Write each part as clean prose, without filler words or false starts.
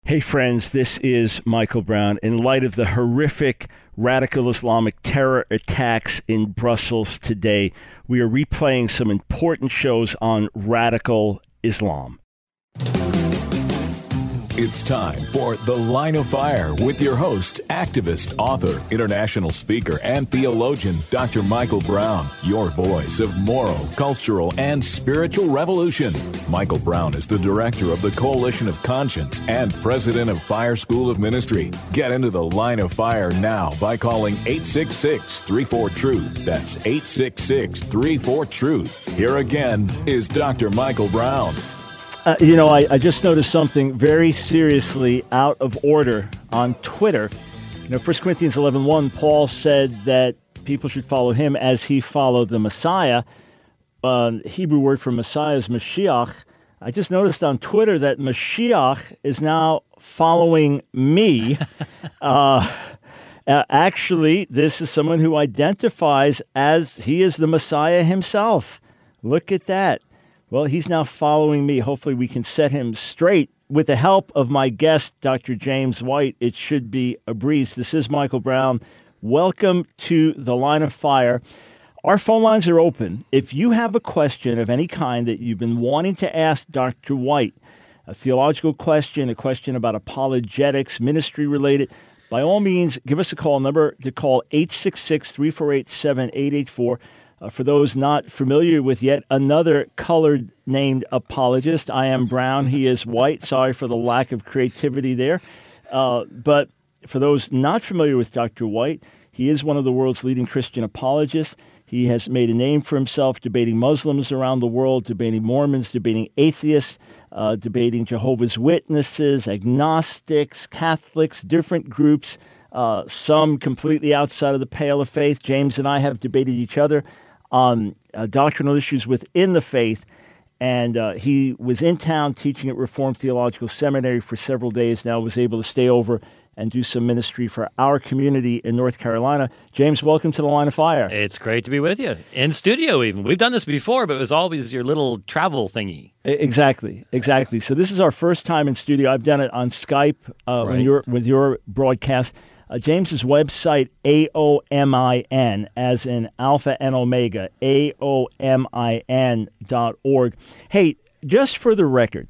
Hey friends, this is Michael Brown. In light of the horrific radical Islamic terror attacks in Brussels today, we are replaying some important shows on radical Islam. It's time for The Line of Fire with your host, activist, author, international speaker, and theologian, Dr. Michael Brown, your voice of moral, cultural, and spiritual revolution. Michael Brown is the director of the Coalition of Conscience and president of Fire School of Ministry. Get into The Line of Fire now by calling 866-34-TRUTH. That's 866-34-TRUTH. Here again is Dr. Michael Brown. I just noticed something very seriously out of order on Twitter. 1 Corinthians 11:1, Paul said that people should follow him as he followed the Messiah. Hebrew word for Messiah is Mashiach. I just noticed on Twitter that Mashiach is now following me. Actually, this is someone who identifies as he is the Messiah himself. Look at that. Well, he's now following me. Hopefully we can set him straight. With the help of my guest, Dr. James White, it should be a breeze. This is Michael Brown. Welcome to The Line of Fire. Our phone lines are open. If you have a question of any kind that you've been wanting to ask Dr. White, a theological question, a question about apologetics, ministry related, by all means, give us a call. Number to call 866-348-7884. For those not familiar with yet another colored named apologist, I am brown, he is white. Sorry for the lack of creativity there. But for those not familiar with Dr. White, he is one of the world's leading Christian apologists. He has made a name for himself debating Muslims around the world, debating Mormons, debating atheists, debating Jehovah's Witnesses, agnostics, Catholics, different groups, some completely outside of the pale of faith. James and I have debated each other on doctrinal issues within the faith, and he was in town teaching at Reformed Theological Seminary for several days now, was able to stay over and do some ministry for our community in North Carolina. James, welcome to The Line of Fire. It's great to be with you. In studio even. We've done this before, but it was always your little travel thingy. Exactly. So this is our first time in studio. I've done it on Skype Right. with your broadcast. James's website, AOMIN, as in Alpha and Omega, AOMIN.org. Hey, just for the record,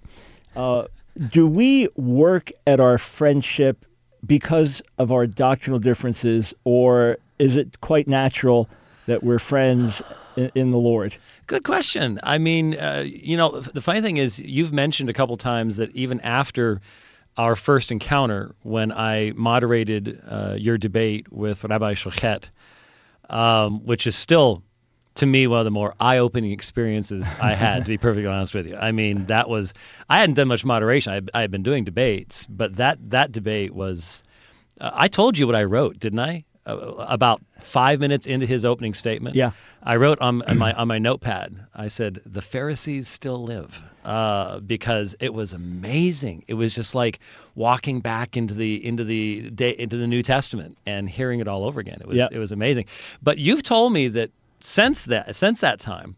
do we work at our friendship because of our doctrinal differences, or is it quite natural that we're friends in the Lord? Good question. I mean, the funny thing is you've mentioned a couple times that even after our first encounter, when I moderated your debate with Rabbi Shochet, which is still, to me, one of the more eye-opening experiences I had, to be perfectly honest with you. I mean, I hadn't done much moderation. I had been doing debates, but that debate was, I told you what I wrote, didn't I? About 5 minutes into his opening statement, yeah, I wrote on my notepad, I said, "The Pharisees still live," because it was amazing. It was just like walking back into the New Testament and hearing it all over again. It was amazing. But you've told me that since that time,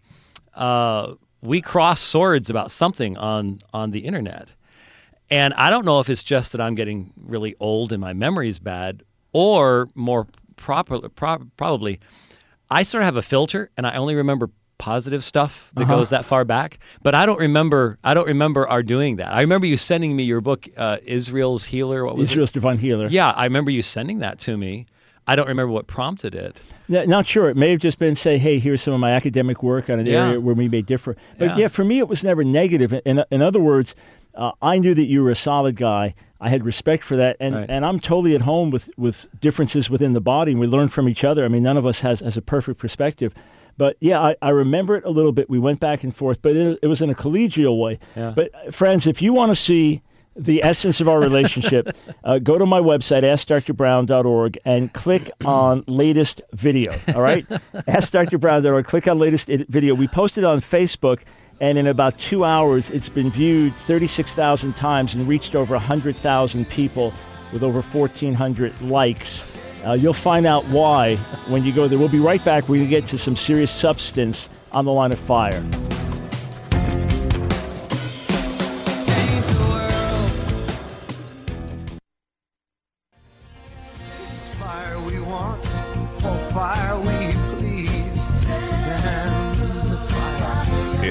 we crossed swords about something on the internet, and I don't know if it's just that I'm getting really old and my memory's bad, or more probably, I sort of have a filter, and I only remember positive stuff that goes that far back. But I don't remember our doing that. I remember you sending me your book, Israel's Healer. What was Israel's Divine Healer. Yeah, I remember you sending that to me. I don't remember what prompted it. Not sure. It may have just been say, hey, here's some of my academic work on an area where we may differ. But for me, it was never negative. In other words, I knew that you were a solid guy. I had respect for that, and I'm totally at home with differences within the body, and we learn from each other. I mean, none of us has a perfect perspective. But yeah, I remember it a little bit. We went back and forth, but it was in a collegial way. Yeah. But friends, if you want to see the essence of our relationship, go to my website, AskDrBrown.org, and click on latest video, all right? AskDrBrown.org, click on latest video. We posted on Facebook, and in about 2 hours, it's been viewed 36,000 times and reached over 100,000 people with over 1,400 likes. You'll find out why when you go there. We'll be right back. We're going to get to some serious substance on The Line of Fire.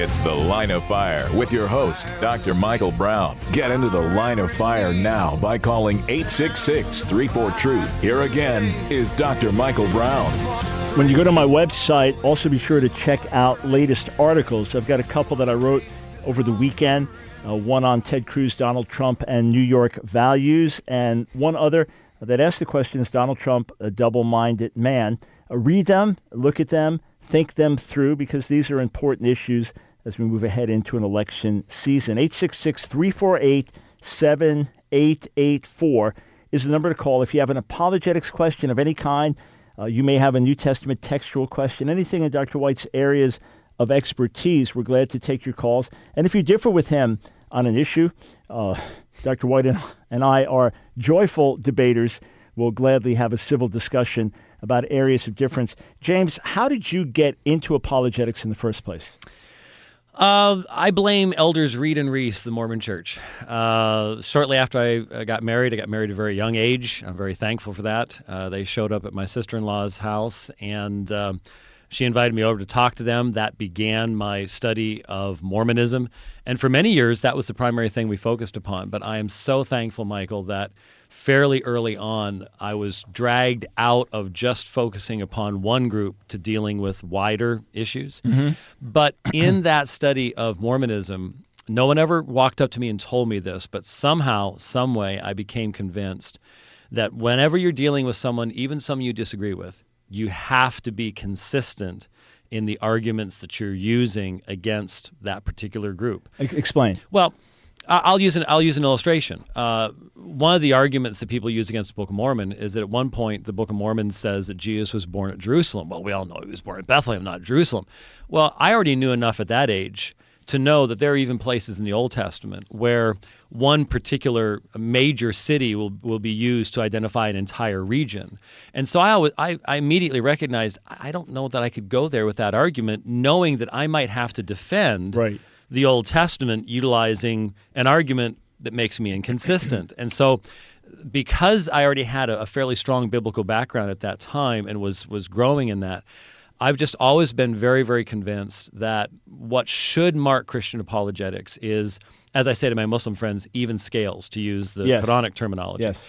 It's The Line of Fire with your host, Dr. Michael Brown. Get into the Line of Fire now by calling 866-34-TRUTH. Here again is Dr. Michael Brown. When you go to my website, also be sure to check out latest articles. I've got a couple that I wrote over the weekend, one on Ted Cruz, Donald Trump, and New York values, and one other that asks the question, is Donald Trump a double-minded man? Read them, look at them, think them through, because these are important issues as we move ahead into an election season. 866-348-7884 is the number to call if you have an apologetics question of any kind. You may have a New Testament textual question, anything in Dr. White's areas of expertise. We're glad to take your calls. And if you differ with him on an issue, Dr. White and I are joyful debaters. We'll gladly have a civil discussion about areas of difference. James, how did you get into apologetics in the first place? I blame Elders Reed and Reese, the Mormon Church. Shortly after I got married at a very young age. I'm very thankful for that. They showed up at my sister-in-law's house, and she invited me over to talk to them. That began my study of Mormonism. And for many years, that was the primary thing we focused upon. But I am so thankful, Michael, that fairly early on, I was dragged out of just focusing upon one group to dealing with wider issues. Mm-hmm. But in that study of Mormonism, no one ever walked up to me and told me this, but somehow, some way, I became convinced that whenever you're dealing with someone, even some you disagree with, you have to be consistent in the arguments that you're using against that particular group. Explain. Well, I'll use an illustration. One of the arguments that people use against the Book of Mormon is that at one point the Book of Mormon says that Jesus was born at Jerusalem. Well, we all know he was born in Bethlehem, not Jerusalem. Well, I already knew enough at that age to know that there are even places in the Old Testament where one particular major city will be used to identify an entire region. And so I immediately recognized I don't know that I could go there with that argument, knowing that I might have to defend the Old Testament utilizing an argument that makes me inconsistent. And so because I already had a fairly strong biblical background at that time and was growing in that, I've just always been very, very convinced that what should mark Christian apologetics is, as I say to my Muslim friends, even scales, to use the Quranic terminology. Yes.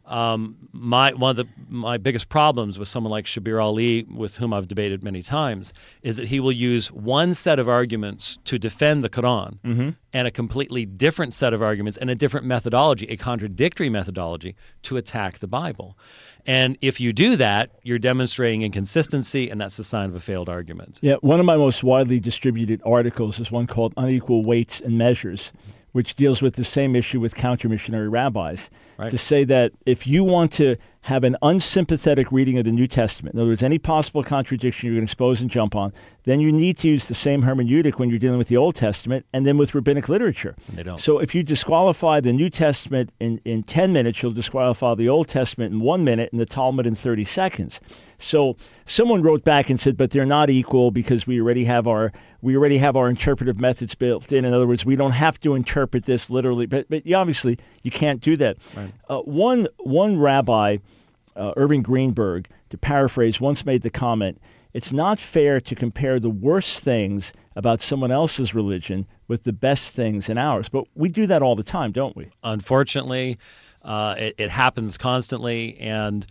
One of my biggest problems with someone like Shabir Ali, with whom I've debated many times, is that he will use one set of arguments to defend the Quran and a completely different set of arguments and a different methodology, a contradictory methodology, to attack the Bible. And if you do that, you're demonstrating inconsistency, and that's the sign of a failed argument. Yeah, one of my most widely distributed articles is one called Unequal Weights and Measures, which deals with the same issue with counter-missionary rabbis, to say that if you want to have an unsympathetic reading of the New Testament, in other words, any possible contradiction you're going to expose and jump on, then you need to use the same hermeneutic when you're dealing with the Old Testament and then with rabbinic literature. And they don't. So if you disqualify the New Testament in 10 minutes, you'll disqualify the Old Testament in 1 minute and the Talmud in 30 seconds. So someone wrote back and said, but they're not equal because we already have our interpretive methods built in. In other words, we don't have to interpret this literally. But obviously, you can't do that. Right. One rabbi, Irving Greenberg, to paraphrase, once made the comment, it's not fair to compare the worst things about someone else's religion with the best things in ours. But we do that all the time, don't we? Unfortunately, it happens constantly. And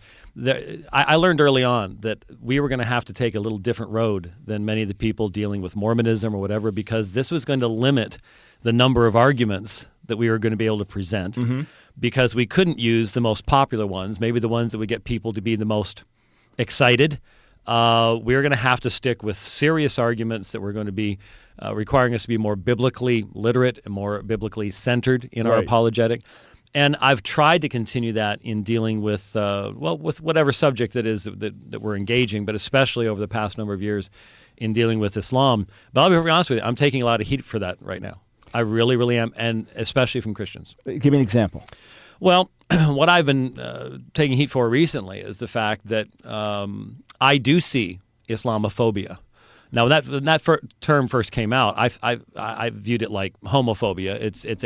I learned early on that we were going to have to take a little different road than many of the people dealing with Mormonism or whatever, because this was going to limit the number of arguments that we were going to be able to present, because we couldn't use the most popular ones, maybe the ones that would get people to be the most excited. We were going to have to stick with serious arguments that were going to be requiring us to be more biblically literate and more biblically centered in our apologetic. And I've tried to continue that in dealing with with whatever subject that is that we're engaging, but especially over the past number of years in dealing with Islam. But I'll be very honest with you, I'm taking a lot of heat for that right now. I really, really am, and especially from Christians. Give me an example. Well, what I've been taking heat for recently is the fact that I do see Islamophobia. Now, when that term first came out, I viewed it like homophobia.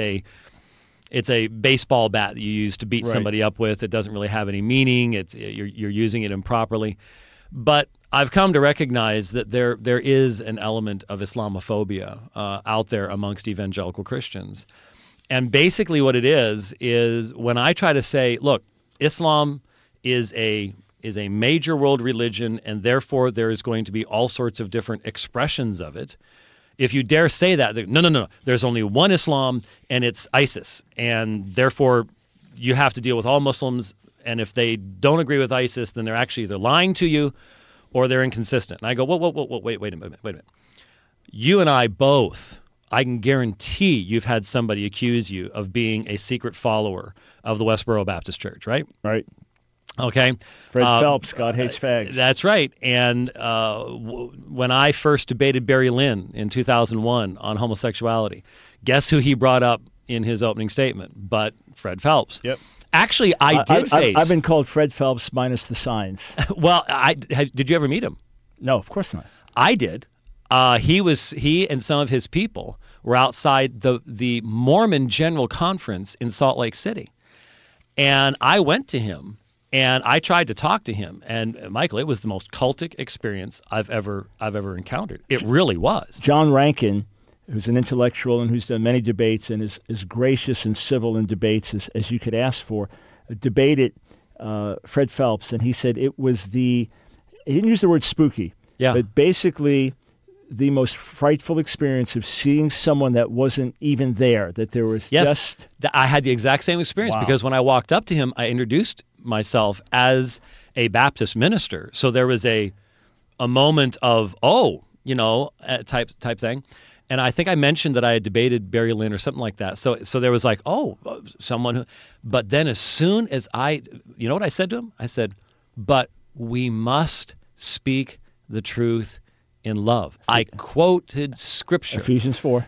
It's a baseball bat that you use to beat somebody up with. It doesn't really have any meaning. You're using it improperly. But I've come to recognize that there is an element of Islamophobia out there amongst evangelical Christians. And basically what it is when I try to say, look, Islam is a major world religion, and therefore there is going to be all sorts of different expressions of it. If you dare say that, no, there's only one Islam, and it's ISIS, and therefore you have to deal with all Muslims, and if they don't agree with ISIS, then they're actually either lying to you or they're inconsistent. And I go, whoa, wait a minute. You and I both, I can guarantee you've had somebody accuse you of being a secret follower of the Westboro Baptist Church, right? Right. Okay. Fred Phelps, God hates fags. That's right. And when I first debated Barry Lynn in 2001 on homosexuality, guess who he brought up in his opening statement? But Fred Phelps. Yep. Actually, I've been called Fred Phelps minus the signs. Well, did you ever meet him? No, of course not. I did. He and some of his people were outside the Mormon General Conference in Salt Lake City, and I went to him and I tried to talk to him. And Michael, it was the most cultic experience I've ever encountered. It really was. John Rankin, who's an intellectual and who's done many debates and is as gracious and civil in debates as you could ask for, debated Fred Phelps, and he said he didn't use the word spooky, but basically the most frightful experience of seeing someone that wasn't even there, that there was just... I had the exact same experience because when I walked up to him, I introduced myself as a Baptist minister. So there was a moment of, type thing. And I think I mentioned that I had debated Barry Lynn or something like that. So there was like, someone who... But then as soon as you know what I said to him? I said, but we must speak the truth in love. I quoted Scripture. Ephesians 4.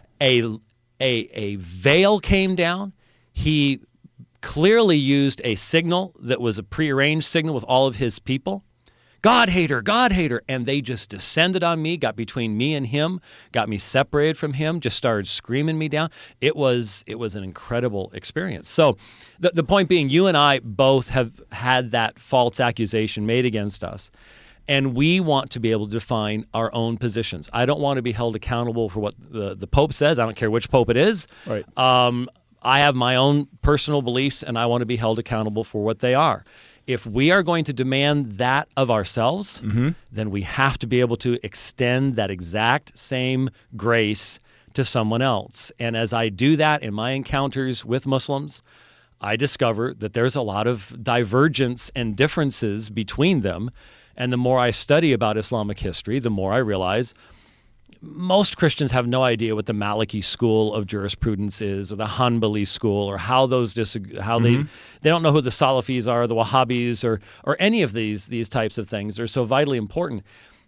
A veil came down. He clearly used a signal that was a prearranged signal with all of his people. God hater, and they just descended on me, got between me and him, got me separated from him, just started screaming me down. It was an incredible experience. So the point being, you and I both have had that false accusation made against us, and we want to be able to define our own positions. I don't want to be held accountable for what the Pope says. I don't care which Pope it is. Right. I have my own personal beliefs, and I want to be held accountable for what they are. If we are going to demand that of ourselves, then we have to be able to extend that exact same grace to someone else. And as I do that in my encounters with Muslims, I discover that there's a lot of divergence and differences between them. And the more I study about Islamic history, the more I realize most Christians have no idea what the Maliki school of jurisprudence is, or the Hanbali school, or how those they don't know who the Salafis are, the Wahhabis, or any of these types of things. They're so vitally important.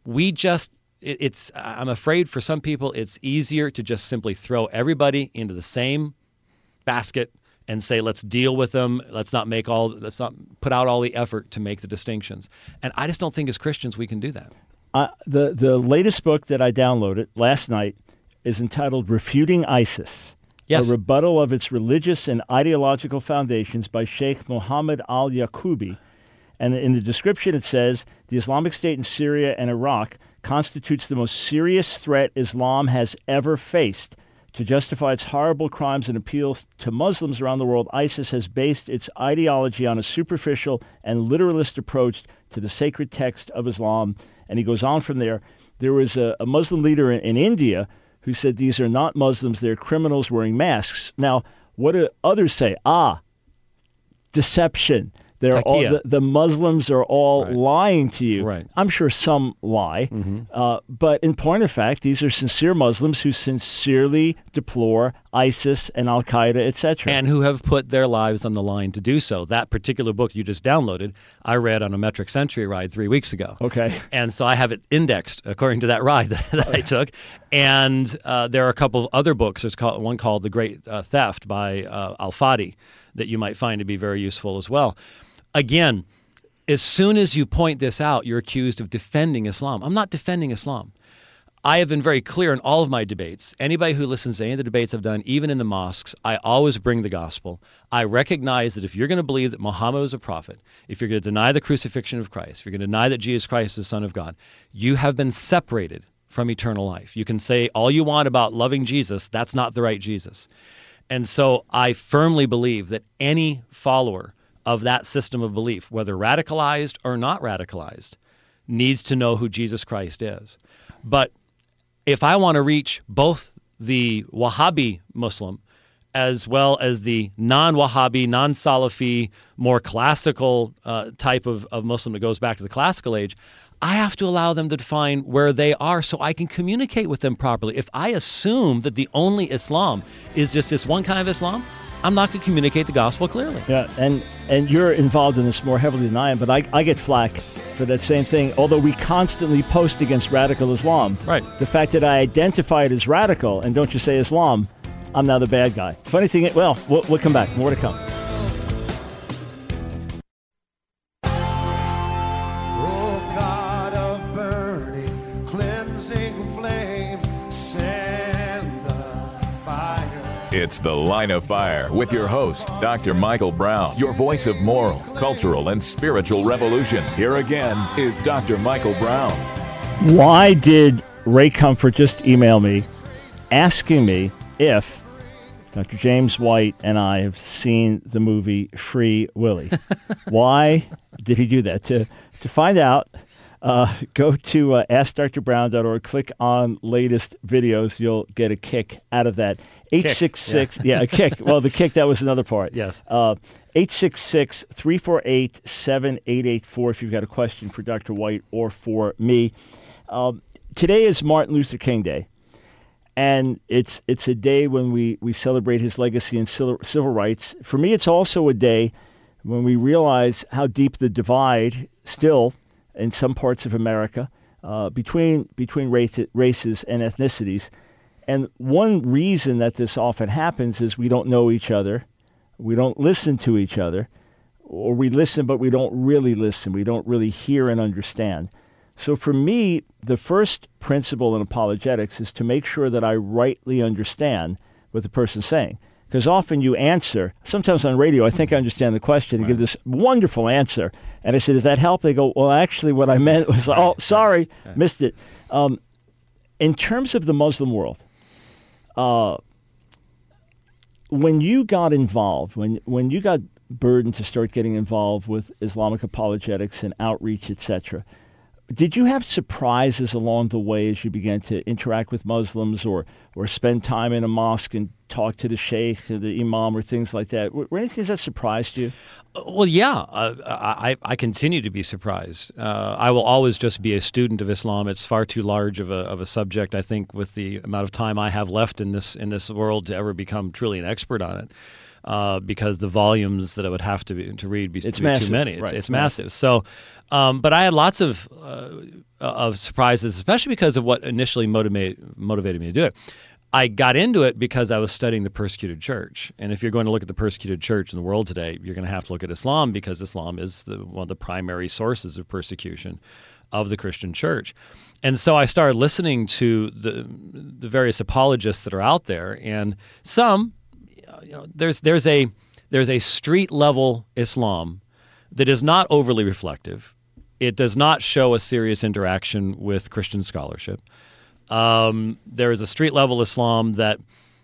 I'm afraid for some people it's easier to just simply throw everybody into the same basket and say, let's deal with them. Let's not put out all the effort to make the distinctions. And I just don't think as Christians we can do that. The latest book that I downloaded last night is entitled Refuting ISIS, a rebuttal of its religious and ideological foundations by Sheikh Mohammed al-Yaqoubi. And in the description it says, the Islamic State in Syria and Iraq constitutes the most serious threat Islam has ever faced. To justify its horrible crimes and appeals to Muslims around the world, ISIS has based its ideology on a superficial and literalist approach to the sacred text of Islam. And he goes on from there. There was a Muslim leader in India who said these are not Muslims, they're criminals wearing masks. Now, what do others say? Deception. They're all, the Muslims are all lying to you. Right. I'm sure some lie, but in point of fact, these are sincere Muslims who sincerely deplore ISIS and Al-Qaeda, etc. And who have put their lives on the line to do so. That particular book you just downloaded, I read on a Metric Century ride 3 weeks ago. Okay. And so I have it indexed according to that ride that I took. And there are a couple of other books. There's one called The Great Theft by Al-Fadi that you might find to be very useful as well. Again, as soon as you point this out, you're accused of defending Islam. I'm not defending Islam. I have been very clear in all of my debates. Anybody who listens to any of the debates I've done, even in the mosques, I always bring the gospel. I recognize that if you're going to believe that Muhammad was a prophet, if you're going to deny the crucifixion of Christ, if you're going to deny that Jesus Christ is the Son of God, you have been separated from eternal life. You can say all you want about loving Jesus, that's not the right Jesus. And so I firmly believe that any follower of that system of belief, whether radicalized or not radicalized, needs to know who Jesus Christ is. But if I want to reach both the Wahhabi Muslim as well as the non-Wahhabi, non-Salafi, more classical type of Muslim that goes back to the classical age, I have to allow them to define where they are so I can communicate with them properly. If I assume that the only Islam is just this one kind of Islam, I'm not going to communicate the gospel clearly. Yeah, and you're involved in this more heavily than I am, but I get flack for that same thing, although we constantly post against radical Islam. Right. The fact that I identify it as radical and don't just say Islam, I'm now the bad guy. Funny thing, well, we'll come back. More to come. It's The Line of Fire with your host, Dr. Michael Brown, your voice of moral, cultural, and spiritual revolution. Here again is Dr. Michael Brown. Why did Ray Comfort just email me asking me if Dr. James White and I have seen the movie Free Willy? Why did he do that? To find out, go to AskDrBrown.org, click on latest videos. You'll get a kick out of that. 866, yeah, a kick. Well, the kick, that was another part. Yes. 866-348-7884 if you've got a question for Dr. White or for me. Today is Martin Luther King Day, and it's a day when we celebrate his legacy in civil rights. For me, it's also a day when we realize how deep the divide still in some parts of America between races and ethnicities. And one reason that this often happens is we don't know each other, we don't listen to each other, or we listen but we don't really listen, we don't really hear and understand. So for me, the first principle in apologetics is to make sure that I rightly understand what the person's saying. Because often you answer, sometimes on radio, I think I understand the question, and give this wonderful answer. And I say, does that help? They go, well, actually what I meant was, oh, sorry, missed it. In terms of the Muslim world, when you got involved, when you got burdened to start getting involved with Islamic apologetics and outreach, etc., did you have surprises along the way as you began to interact with Muslims or spend time in a mosque and talk to the sheikh or the imam or things like that? Were anything that surprised you? Well, yeah. I continue to be surprised. I will always just be a student of Islam. It's far too large of a subject, I think, with the amount of time I have left in this world to ever become truly an expert on it. Because the volumes that I would have to read be too many. It's massive. So, but I had lots of surprises, especially because of what initially motivated me to do it. I got into it because I was studying the persecuted church. And if you're going to look at the persecuted church in the world today, you're going to have to look at Islam because Islam is one of the primary sources of persecution of the Christian church. And so I started listening to the various apologists that are out there, and some, there's a street level Islam that is not overly reflective. It does not show a serious interaction with Christian scholarship. There is a street level Islam that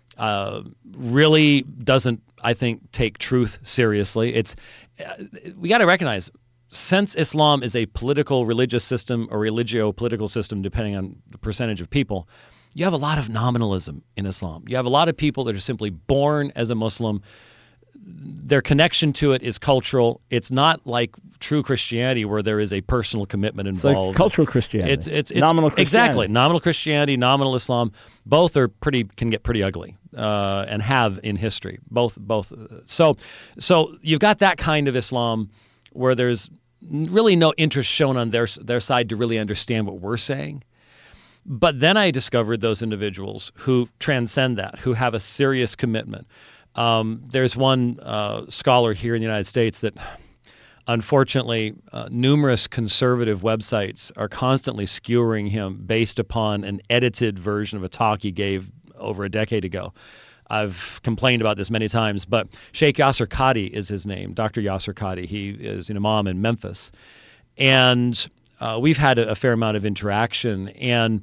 really doesn't, I think, take truth seriously. We got to recognize, since Islam is a political religious system or religio-political system, depending on the percentage of people, you have a lot of nominalism in Islam. You have a lot of people that are simply born as a Muslim. Their connection to it is cultural. It's not like true Christianity where there is a personal commitment involved. It's like cultural Christianity. It's nominal Christianity. Exactly. Nominal Christianity, nominal Islam, both can get pretty ugly and have in history. Both. So you've got that kind of Islam where there's really no interest shown on their side to really understand what we're saying. But then I discovered those individuals who transcend that, who have a serious commitment. There's one scholar here in the United States that unfortunately, numerous conservative websites are constantly skewering him based upon an edited version of a talk he gave over a decade ago. I've complained about this many times, but Sheikh Yasir Qadhi is his name, Dr. Yasir Qadhi. He is an imam in Memphis. And we've had a fair amount of interaction. And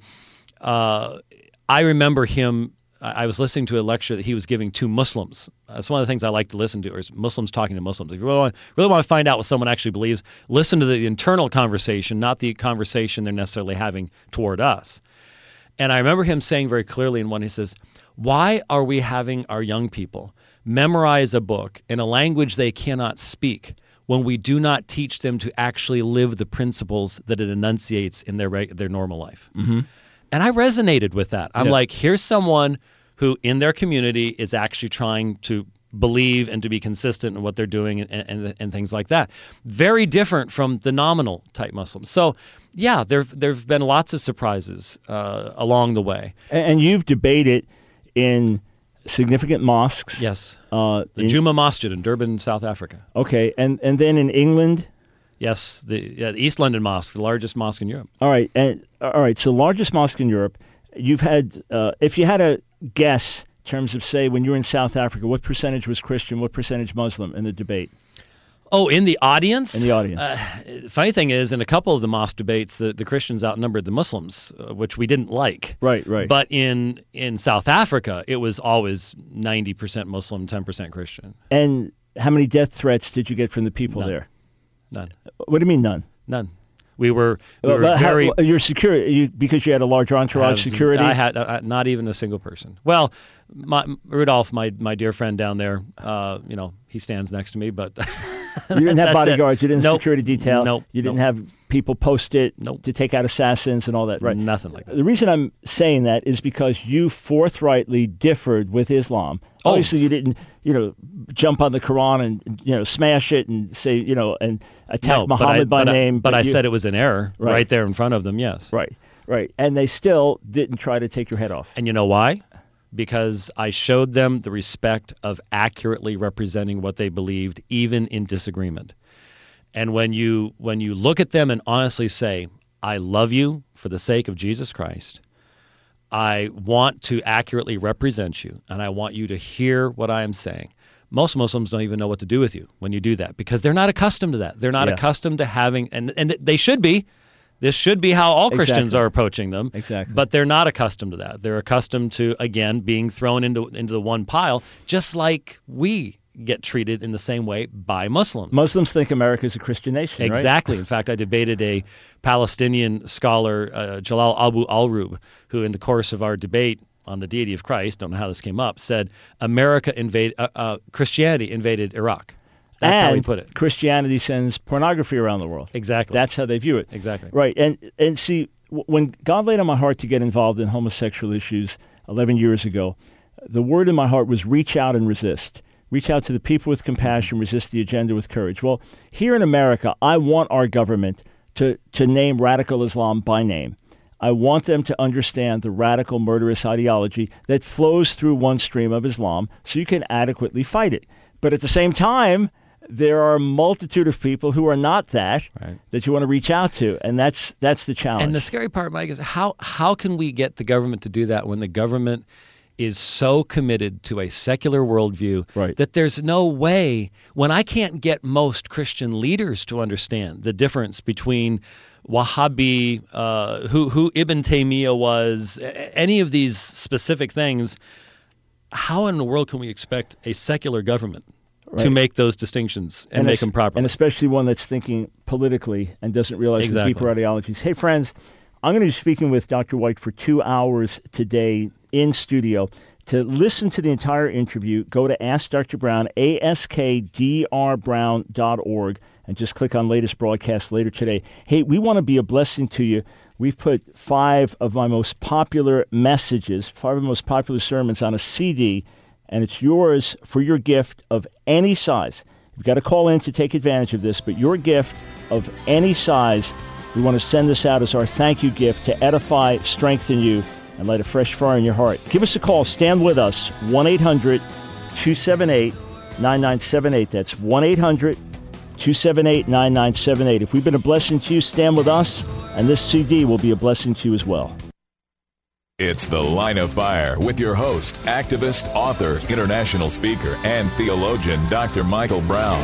I remember him, I was listening to a lecture that he was giving to Muslims. That's one of the things I like to listen to, is Muslims talking to Muslims. If you really want to find out what someone actually believes, listen to the internal conversation, not the conversation they're necessarily having toward us. And I remember him saying very clearly in one, he says, why are we having our young people memorize a book in a language they cannot speak when we do not teach them to actually live the principles that it enunciates in their normal life? Mm-hmm. And I resonated with that. I'm like, here's someone who in their community is actually trying to believe and to be consistent in what they're doing and things like that. Very different from the nominal type Muslims. So, yeah, there've been lots of surprises along the way. And you've debated in significant mosques. Yes. The Juma Masjid in Durban, South Africa. Okay. And then in England? Yes, the East London Mosque, the largest mosque in Europe. All right. So largest mosque in Europe. You've had, if you had a guess in terms of, say, when you were in South Africa, what percentage was Christian, what percentage Muslim in the debate? Oh, in the audience? In the audience. Funny thing is, in a couple of the mosque debates, the Christians outnumbered the Muslims, which we didn't like. Right. But in South Africa, it was always 90% Muslim, 10% Christian. And how many death threats did you get from the people there? None. What do you mean none? None. We were very... Your security, because you had a large entourage security? I had not even a single person. Well, Rudolph, my dear friend down there, he stands next to me, but... You didn't have bodyguards. You didn't have security detail. Nope. You didn't have people posted to take out assassins and all that. Right. Nothing like that. The reason I'm saying that is because you forthrightly differed with Islam. Obviously, you didn't, jump on the Quran and, smash it and say, and attack Muhammad by name. But I said it was an error right there in front of them, yes. Right. And they still didn't try to take your head off. And you know why? Because I showed them the respect of accurately representing what they believed, even in disagreement. And when you look at them and honestly say, I love you for the sake of Jesus Christ, I want to accurately represent you, and I want you to hear what I am saying. Most Muslims don't even know what to do with you when you do that, because they're not accustomed to that. They're not accustomed to having, and they should be. This should be how all Christians are approaching them. Exactly. But they're not accustomed to that. They're accustomed to, again, being thrown into the one pile, just like we get treated in the same way by Muslims. Muslims think America is a Christian nation, right? Exactly. In fact, I debated a Palestinian scholar, Jalal Abu Al-Rub, who in the course of our debate on the deity of Christ, don't know how this came up, said Christianity invaded Iraq. That's how he put it. Christianity sends pornography around the world. Exactly. That's how they view it. Exactly. Right. And see, when God laid on my heart to get involved in homosexual issues 11 years ago, the word in my heart was reach out and resist. Reach out to the people with compassion, resist the agenda with courage. Well, here in America, I want our government to name radical Islam by name. I want them to understand the radical murderous ideology that flows through one stream of Islam so you can adequately fight it. But at the same time, there are a multitude of people who are not that you want to reach out to, and that's the challenge. And the scary part, Mike, is how can we get the government to do that when the government is so committed to a secular worldview that there's no way, when I can't get most Christian leaders to understand the difference between Wahhabi, who Ibn Taymiyyah was, any of these specific things, how in the world can we expect a secular government to make those distinctions and make them properly? And especially one that's thinking politically and doesn't realize the deeper ideologies. Hey, friends, I'm going to be speaking with Dr. White for 2 hours today in studio. To listen to the entire interview, go to Ask Dr. Brown, askdrbrown.org, and just click on latest broadcast later today. Hey, we want to be a blessing to you. We've put 5 of my most popular messages, 5 of the most popular sermons on a CD, and it's yours for your gift of any size. You've got to call in to take advantage of this, but your gift of any size, we want to send this out as our thank you gift to edify, strengthen you, and light a fresh fire in your heart. Give us a call. Stand with us. 1-800-278-9978. That's 1-800-278-9978. 278-9978. If we've been a blessing to you, stand with us, and this CD will be a blessing to you as well. It's The Line of Fire with your host, activist, author, international speaker, and theologian, Dr. Michael Brown.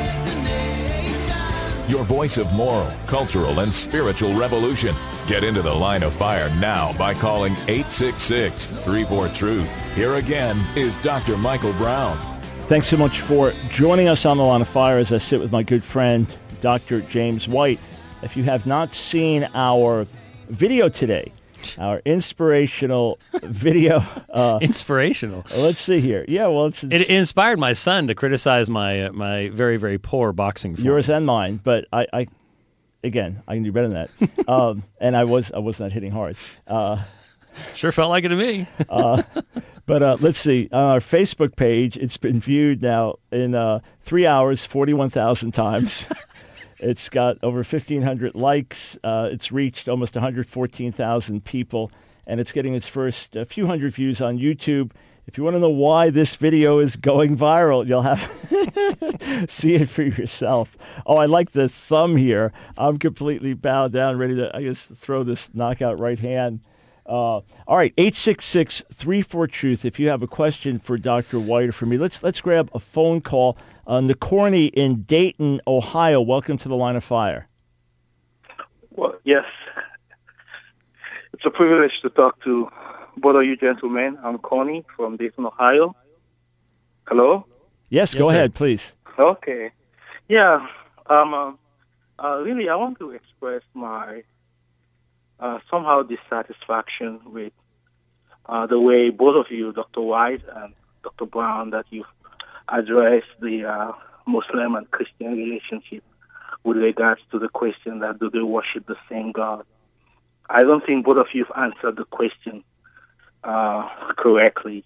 Your voice of moral, cultural, and spiritual revolution. Get into The Line of Fire now by calling 866-34-TRUTH. Here again is Dr. Michael Brown. Thanks so much for joining us on The Line of Fire as I sit with my good friend, Dr. James White. If you have not seen our video today, our inspirational video. Inspirational? Let's see here. Yeah, well, it inspired my son to criticize my very, very poor boxing form. Yours and mine, but I can do better than that. And I was not hitting hard. Sure felt like it to me. But let's see. On our Facebook page, it's been viewed now in 3 hours, 41,000 times. It's got over 1,500 likes. It's reached almost 114,000 people, and it's getting its first few hundred views on YouTube. If you want to know why this video is going viral, you'll have to see it for yourself. Oh, I like the thumb here. I'm completely bowed down, ready to, I guess, throw this knockout right hand. All right, 866-34-TRUTH. If you have a question for Dr. White or for me, let's grab a phone call. Nicorni in Dayton, Ohio. Welcome to The Line of Fire. Well, yes. It's a privilege to talk to both of you gentlemen. I'm Connie from Dayton, Ohio. Hello? Yes, go ahead, please. Okay. Yeah. Really, I want to express my somehow dissatisfaction with the way both of you, Dr. White and Dr. Brown, that you address the Muslim and Christian relationship with regards to the question that do they worship the same God. I don't think both of you have answered the question correctly.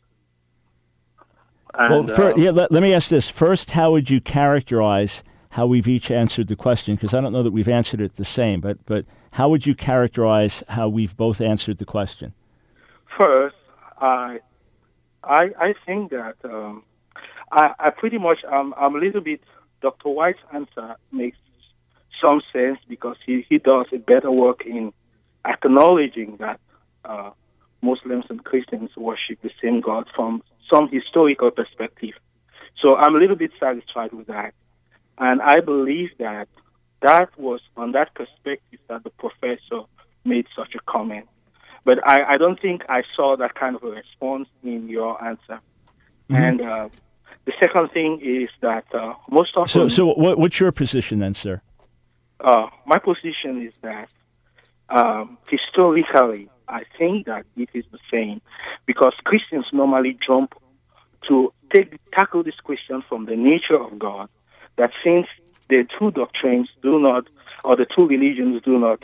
And, let me ask this. First, how would you characterize how we've each answered the question? Because I don't know that we've answered it the same, but how would you characterize how we've both answered the question? First, I think that I pretty much, I'm a little bit, Dr. White's answer makes some sense because he does a better work in acknowledging that Muslims and Christians worship the same God from some historical perspective. So I'm a little bit satisfied with that. And I believe that was on that perspective that the professor made such a comment. But I don't think I saw that kind of a response in your answer. Mm-hmm. And the second thing is that most often... So what's your position then, sir? My position is that historically, I think that it is the same because Christians normally jump to tackle this question from the nature of God, that since the two doctrines do not, or the two religions do not,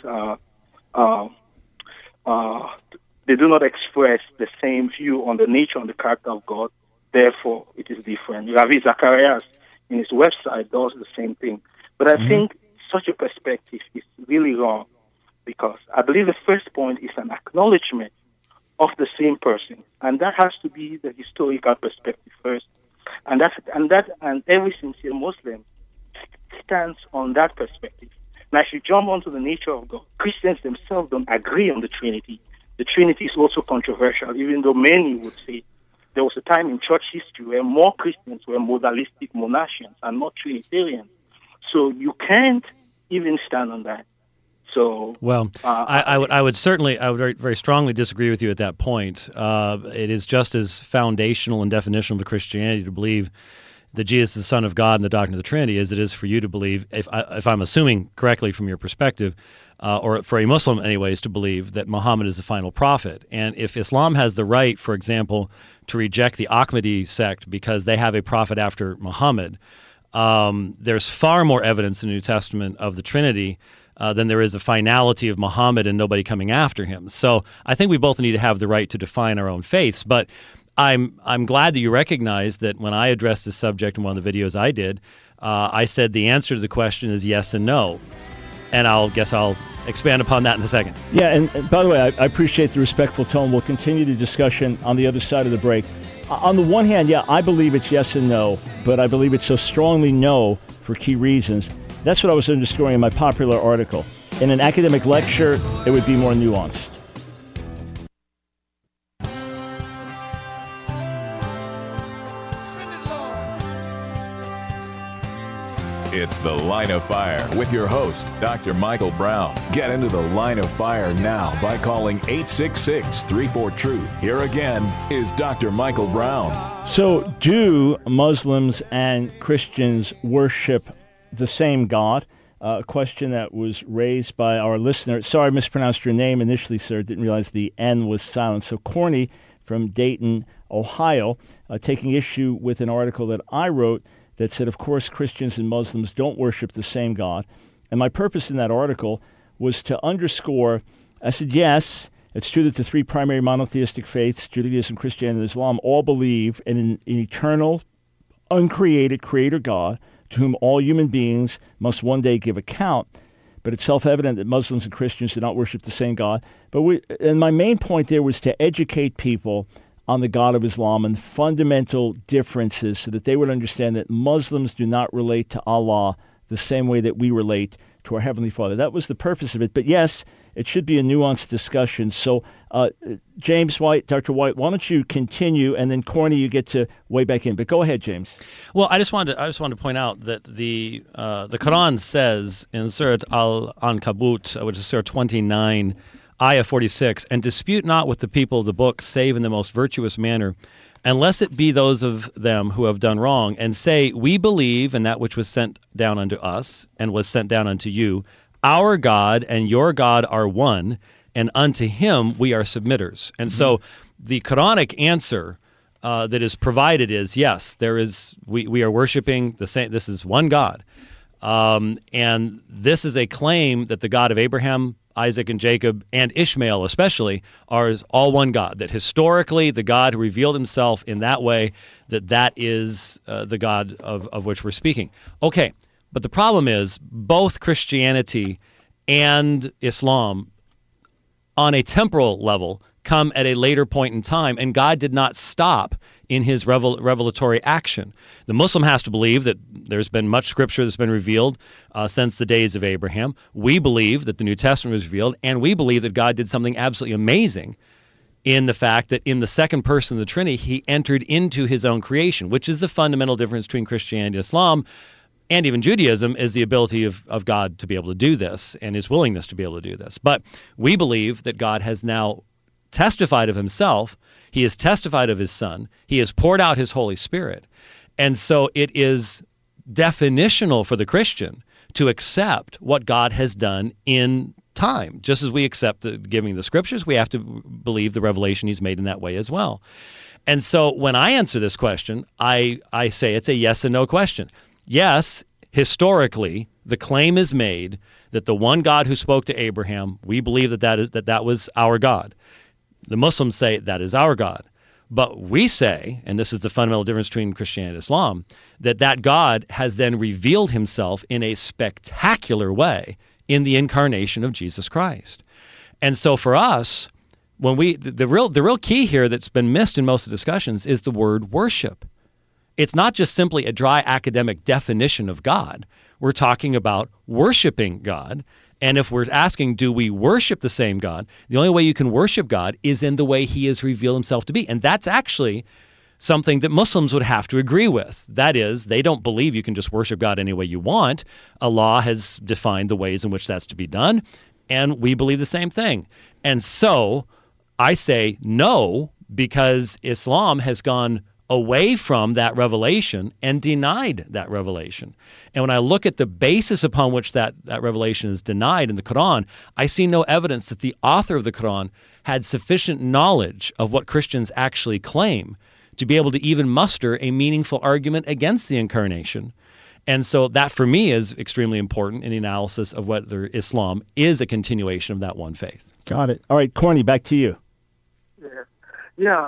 they do not express the same view on the nature and the character of God, therefore it is different. Ravi Zacharias in his website does the same thing. But I think such a perspective is really wrong because I believe the first point is an acknowledgement of the same person, and that has to be the historical perspective first. And every sincere Muslim stands on that perspective. Now, if you jump onto the nature of God, Christians themselves don't agree on the Trinity. The Trinity is also controversial, even though many would say there was a time in church history where more Christians were modalistic monarchians and not Trinitarians. So you can't even stand on that. So, well, I would very, very strongly disagree with you at that point. It is just as foundational and definitional to Christianity to believe that Jesus is the Son of God and the doctrine of the Trinity as it is for you to believe, if I'm assuming correctly from your perspective, or for a Muslim anyways, to believe that Muhammad is the final prophet. And if Islam has the right, for example, to reject the Ahmadi sect because they have a prophet after Muhammad, there's far more evidence in the New Testament of the Trinity than there is a finality of Muhammad and nobody coming after him. So I think we both need to have the right to define our own faiths. But I'm glad that you recognize that when I addressed this subject in one of the videos I did, I said the answer to the question is yes and no. And I'll expand upon that in a second. Yeah, and by the way, I appreciate the respectful tone. We'll continue the discussion on the other side of the break. On the one hand, yeah, I believe it's yes and no, but I believe it's so strongly no for key reasons. That's what I was underscoring in my popular article. In an academic lecture, it would be more nuanced. It's The Line of Fire with your host, Dr. Michael Brown. Get into the Line of Fire now by calling 866-34-TRUTH. Here again is Dr. Michael Brown. So, do Muslims and Christians worship the same God? A question that was raised by our listener. Sorry, I mispronounced your name initially, sir. Didn't realize the N was silent. So, Corny from Dayton, Ohio, taking issue with an article that I wrote that said, of course, Christians and Muslims don't worship the same God. And my purpose in that article was to underscore, I said, yes, it's true that the three primary monotheistic faiths, Judaism, Christianity, and Islam, all believe in an eternal, uncreated creator God to whom all human beings must one day give account. But it's self-evident that Muslims and Christians do not worship the same God. And my main point there was to educate people on the God of Islam and fundamental differences so that they would understand that Muslims do not relate to Allah the same way that we relate to our Heavenly Father. That was the purpose of it. But yes, it should be a nuanced discussion. So James White, Dr. White, why don't you continue, and then Corny, you get to weigh back in. But go ahead, James. Well, I just wanted to point out that the Quran says in Surah Al-Ankabut, which is Surah 29, Ayah 46, and dispute not with the people of the book save in the most virtuous manner, unless it be those of them who have done wrong, and say, we believe in that which was sent down unto us and was sent down unto you. Our God and your God are one, and unto him we are submitters. And so the Quranic answer that is provided is, yes, we are worshiping the same, this is one God. And this is a claim that the God of Abraham, Isaac, and Jacob, and Ishmael especially, are all one God, that historically the God who revealed himself in that way, that is the God of which we're speaking. Okay, but the problem is both Christianity and Islam, on a temporal level, come at a later point in time, and God did not stop in his revelatory action. The Muslim has to believe that there's been much scripture that's been revealed since the days of Abraham. We believe that the New Testament was revealed, and we believe that God did something absolutely amazing in the fact that in the second person of the Trinity, he entered into his own creation, which is the fundamental difference between Christianity and Islam, and even Judaism, is the ability of God to be able to do this and his willingness to be able to do this. But we believe that God has now testified of himself, he has testified of his Son, he has poured out his Holy Spirit. And so it is definitional for the Christian to accept what God has done in time. Just as we accept the giving the scriptures, we have to believe the revelation he's made in that way as well. And so when I answer this question, I say it's a yes and no question. Yes, historically, the claim is made that the one God who spoke to Abraham, we believe that was our God. The Muslims say that is our God. But we say, and this is the fundamental difference between Christianity and Islam, that God has then revealed himself in a spectacular way in the incarnation of Jesus Christ. And so for us, when the real key here that's been missed in most of the discussions is the word worship. It's not just simply a dry academic definition of God. We're talking about worshiping God. And if we're asking, do we worship the same God? The only way you can worship God is in the way he has revealed himself to be. And that's actually something that Muslims would have to agree with. That is, they don't believe you can just worship God any way you want. Allah has defined the ways in which that's to be done, and we believe the same thing. And so I say no, because Islam has gone away from that revelation and denied that revelation. And when I look at the basis upon which that revelation is denied in the Quran, I see no evidence that the author of the Quran had sufficient knowledge of what Christians actually claim to be able to even muster a meaningful argument against the incarnation. And so that, for me, is extremely important in the analysis of whether Islam is a continuation of that one faith. Got it. All right, Corny, back to you. Yeah.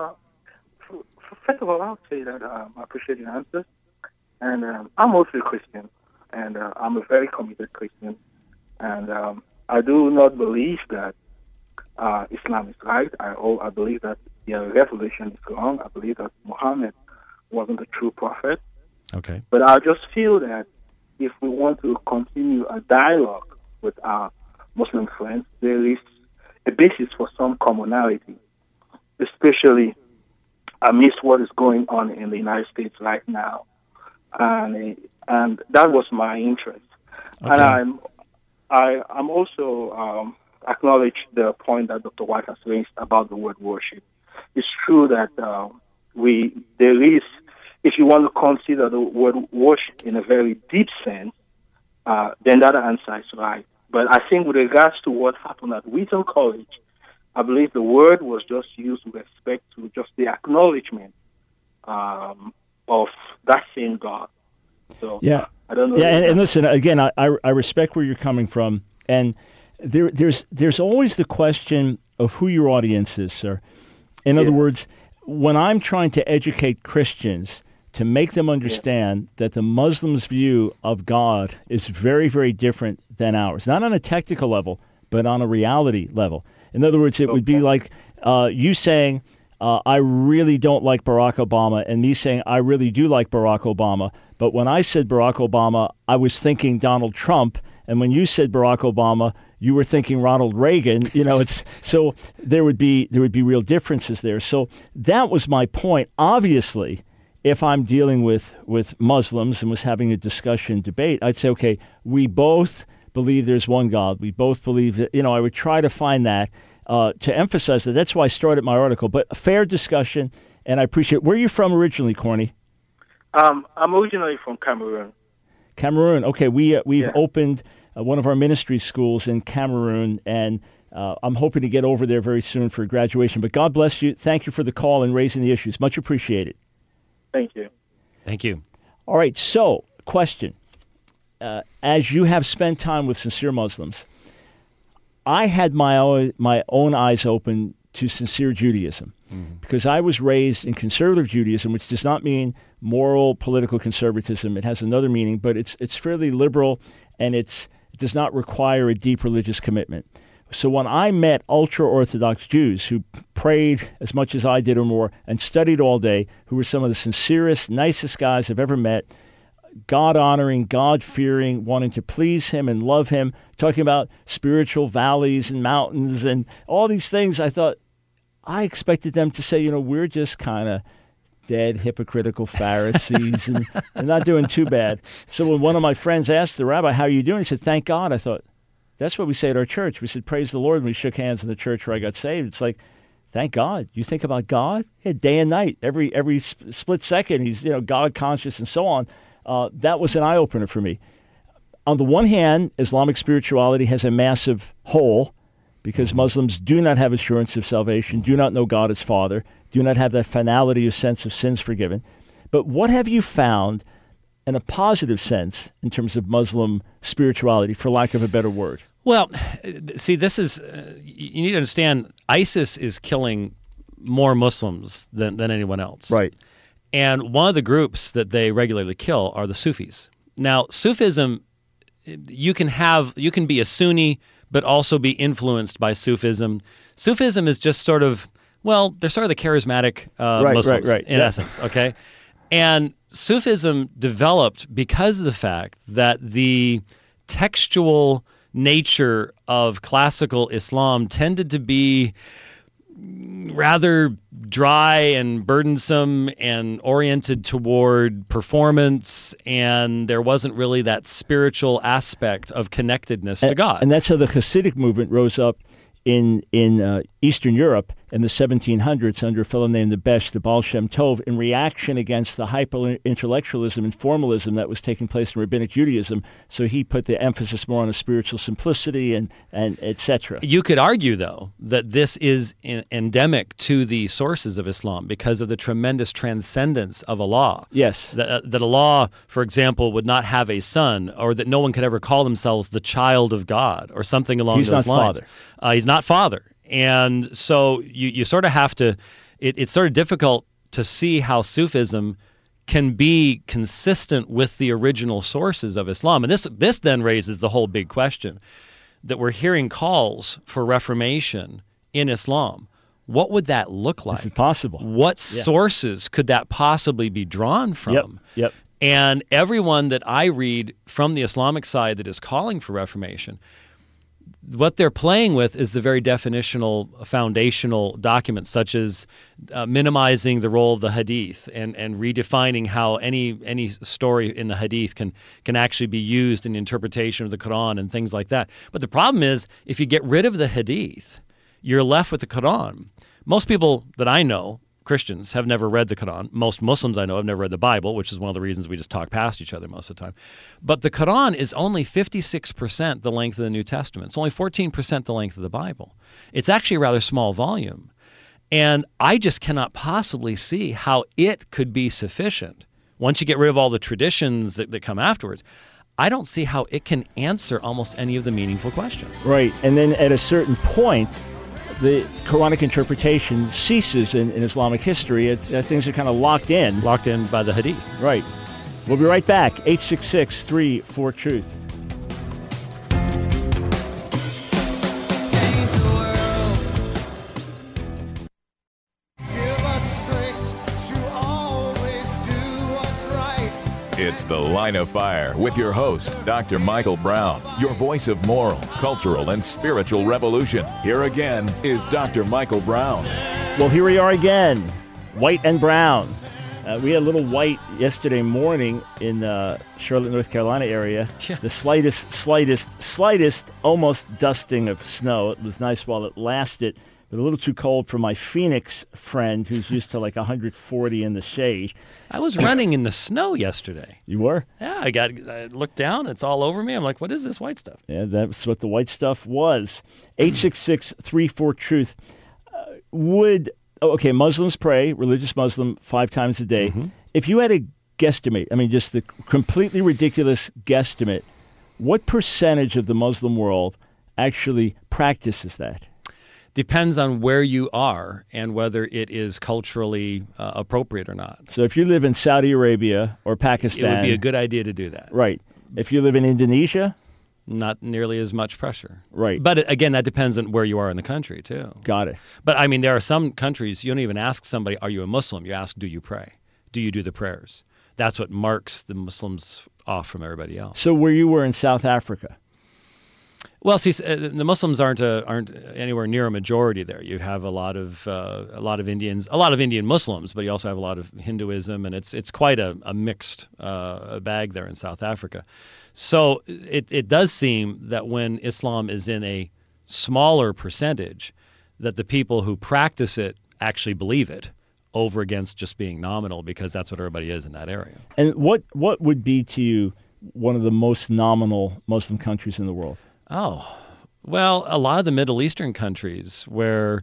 First of all, I'll say that I appreciate your answers. And I'm mostly Christian, and I'm a very committed Christian. And I do not believe that Islam is right. I believe that the revelation is wrong. I believe that Muhammad wasn't a true prophet. Okay. But I just feel that if we want to continue a dialogue with our Muslim friends, there is a basis for some commonality, especially amidst what is going on in the United States right now. And that was my interest. Okay. And I'm also acknowledge the point that Dr. White has raised about the word worship. It's true that there is, if you want to consider the word worship in a very deep sense, then that answer is right. But I think with regards to what happened at Wheaton College, I believe the word was just used with respect to just the acknowledgement of that same God. So yeah, I don't know. Yeah, and listen, again, I respect where you're coming from, and there's always the question of who your audience is, sir. In other words, when I'm trying to educate Christians to make them understand that the Muslims' view of God is very, very different than ours, not on a technical level, but on a reality level. In other words, it would be like you saying, I really don't like Barack Obama, and me saying, I really do like Barack Obama. But when I said Barack Obama, I was thinking Donald Trump. And when you said Barack Obama, you were thinking Ronald Reagan. So there would be real differences there. So that was my point. Obviously, if I'm dealing with Muslims and was having a discussion, debate, I'd say, okay, we both believe there's one God. We both believe that, I would try to find that to emphasize that. That's why I started my article. But a fair discussion, and I appreciate it. Where are you from originally, Corny? I'm originally from Cameroon. Cameroon. Okay, we've opened one of our ministry schools in Cameroon, and I'm hoping to get over there very soon for graduation. But God bless you. Thank you for the call and raising the issues. Much appreciated. Thank you. Thank you. All right, so question. As you have spent time with sincere Muslims, I had my own eyes open to sincere Judaism because I was raised in conservative Judaism, which does not mean moral, political conservatism. It has another meaning, but it's fairly liberal, and it does not require a deep religious commitment. So when I met ultra-Orthodox Jews who prayed as much as I did or more and studied all day, who were some of the sincerest, nicest guys I've ever met, God-honoring, God-fearing, wanting to please him and love him, talking about spiritual valleys and mountains and all these things, I thought, I expected them to say, we're just kind of dead, hypocritical Pharisees and not doing too bad. So when one of my friends asked the rabbi, how are you doing? He said, thank God. I thought, that's what we say at our church. We said, praise the Lord, and we shook hands in the church where I got saved. It's like, thank God. You think about God? Yeah, day and night, every split second, he's God conscious and so on. That was an eye-opener for me. On the one hand, Islamic spirituality has a massive hole because Muslims do not have assurance of salvation, do not know God as Father, do not have that finality or sense of sins forgiven. But what have you found in a positive sense in terms of Muslim spirituality, for lack of a better word? Well, see, this is, you need to understand, ISIS is killing more Muslims than anyone else. Right. And one of the groups that they regularly kill are the Sufis. Now, Sufism, you can be a Sunni, but also be influenced by Sufism. Sufism is just sort of, they're sort of the charismatic Muslims in essence, okay? And Sufism developed because of the fact that the textual nature of classical Islam tended to be rather dry and burdensome and oriented toward performance, and there wasn't really that spiritual aspect of connectedness to God. And that's how the Hasidic movement rose up in Eastern Europe in the 1700s under a fellow named the Baal Shem Tov, in reaction against the hyper-intellectualism and formalism that was taking place in Rabbinic Judaism. So he put the emphasis more on a spiritual simplicity and et cetera. You could argue, though, that this is endemic to the sources of Islam because of the tremendous transcendence of Allah. Yes. That Allah, for example, would not have a son, or that no one could ever call themselves the child of God or something along those lines. He's not Father. He's not Father. And so you sort of have to, it's sort of difficult to see how Sufism can be consistent with the original sources of Islam. And this then raises the whole big question that we're hearing calls for reformation in Islam. What would that look like? Is it possible? What sources could that possibly be drawn from? Yep. And everyone that I read from the Islamic side that is calling for reformation, what they're playing with is the very definitional, foundational documents, such as minimizing the role of the hadith and redefining how any story in the hadith can actually be used in the interpretation of the Quran and things like that. But the problem is, if you get rid of the hadith, you're left with the Quran. Most people that I know, Christians, have never read the Quran. Most Muslims I know have never read the Bible, which is one of the reasons we just talk past each other most of the time. But the Quran is only 56% the length of the New Testament. It's only 14% the length of the Bible. It's actually a rather small volume. And I just cannot possibly see how it could be sufficient. Once you get rid of all the traditions that come afterwards, I don't see how it can answer almost any of the meaningful questions. Right. And then at a certain point, the Quranic interpretation ceases in Islamic history. Things are kind of locked in. Locked in by the hadith. Right. We'll be right back. 866-34-TRUTH. It's The Line of Fire with your host, Dr. Michael Brown, your voice of moral, cultural, and spiritual revolution. Here again is Dr. Michael Brown. Well, here we are again, white and brown. We had a little white yesterday morning in Charlotte, North Carolina area. Yeah. The slightest almost dusting of snow. It was nice while it lasted, but a little too cold for my Phoenix friend who's used to like 140 in the shade. I was running in the snow yesterday. You were? Yeah, I looked down, it's all over me. I'm like, what is this white stuff? Yeah, that's what the white stuff was. 866-34-TRUTH. Muslims pray, religious Muslim, 5 times a day. Mm-hmm. If you had a guesstimate, just the completely ridiculous guesstimate, what percentage of the Muslim world actually practices that? Depends on where you are and whether it is culturally appropriate or not. So if you live in Saudi Arabia or Pakistan... It would be a good idea to do that. Right. If you live in Indonesia... Not nearly as much pressure. Right. But again, that depends on where you are in the country, too. Got it. But there are some countries, you don't even ask somebody, are you a Muslim? You ask, do you pray? Do you do the prayers? That's what marks the Muslims off from everybody else. So where you were in South Africa... Well, see, the Muslims aren't anywhere near a majority there. You have a lot of Indians, a lot of Indian Muslims, but you also have a lot of Hinduism, and it's quite a mixed bag there in South Africa. So it does seem that when Islam is in a smaller percentage, that the people who practice it actually believe it over against just being nominal, because that's what everybody is in that area. And what would be to you one of the most nominal Muslim countries in the world? Oh, well, a lot of the Middle Eastern countries where,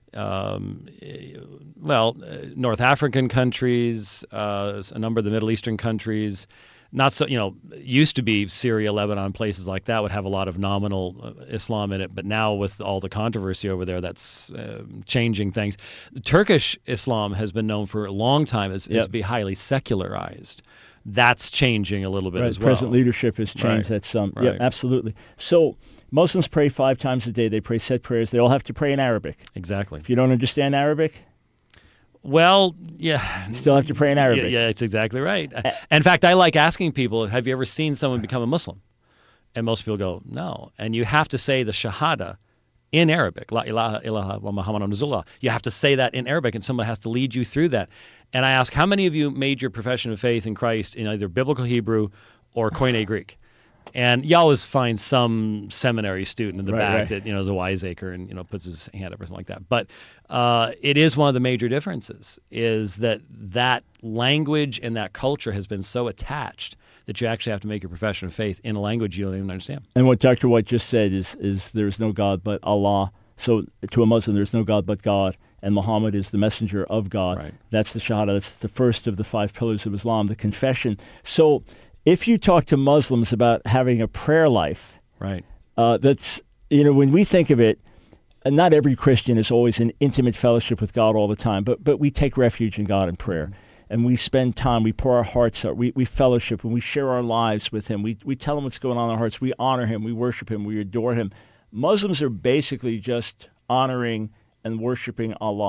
North African countries, a number of the Middle Eastern countries, not so, used to be Syria, Lebanon, places like that would have a lot of nominal Islam in it. But now with all the controversy over there, that's changing things. The Turkish Islam has been known for a long time as to be highly secularized. That's changing a little bit as well. Present leadership has changed that some. Right. Yeah, absolutely. So Muslims pray 5 times a day. They pray set prayers. They all have to pray in Arabic. Exactly. If you don't understand Arabic, well, yeah. You still have to pray in Arabic. Yeah, it's exactly right. In fact, I like asking people, have you ever seen someone become a Muslim? And most people go, no. And you have to say the Shahada in Arabic. La ilaha illallah wa Muhammadun Rasulullah. You have to say that in Arabic, and someone has to lead you through that. And I ask, how many of you made your profession of faith in Christ in either biblical Hebrew or Koine Greek? And you always find some seminary student in the back that is a wiseacre and puts his hand up or something like that. But it is one of the major differences is that language and that culture has been so attached that you actually have to make your profession of faith in a language you don't even understand. And what Dr. White just said is there's no God but Allah. So to a Muslim, there's no God but God, and Muhammad is the messenger of God. Right. That's the Shahada. That's the first of the 5 pillars of Islam, the confession. So if you talk to Muslims about having a prayer life, right? That's, when we think of it, not every Christian is always in intimate fellowship with God all the time, but we take refuge in God in prayer. Mm-hmm. And we spend time, we pour our hearts out, we fellowship, and we share our lives with Him. We tell Him what's going on in our hearts. We honor Him, we worship Him, we adore Him. Muslims are basically just honoring and worshiping Allah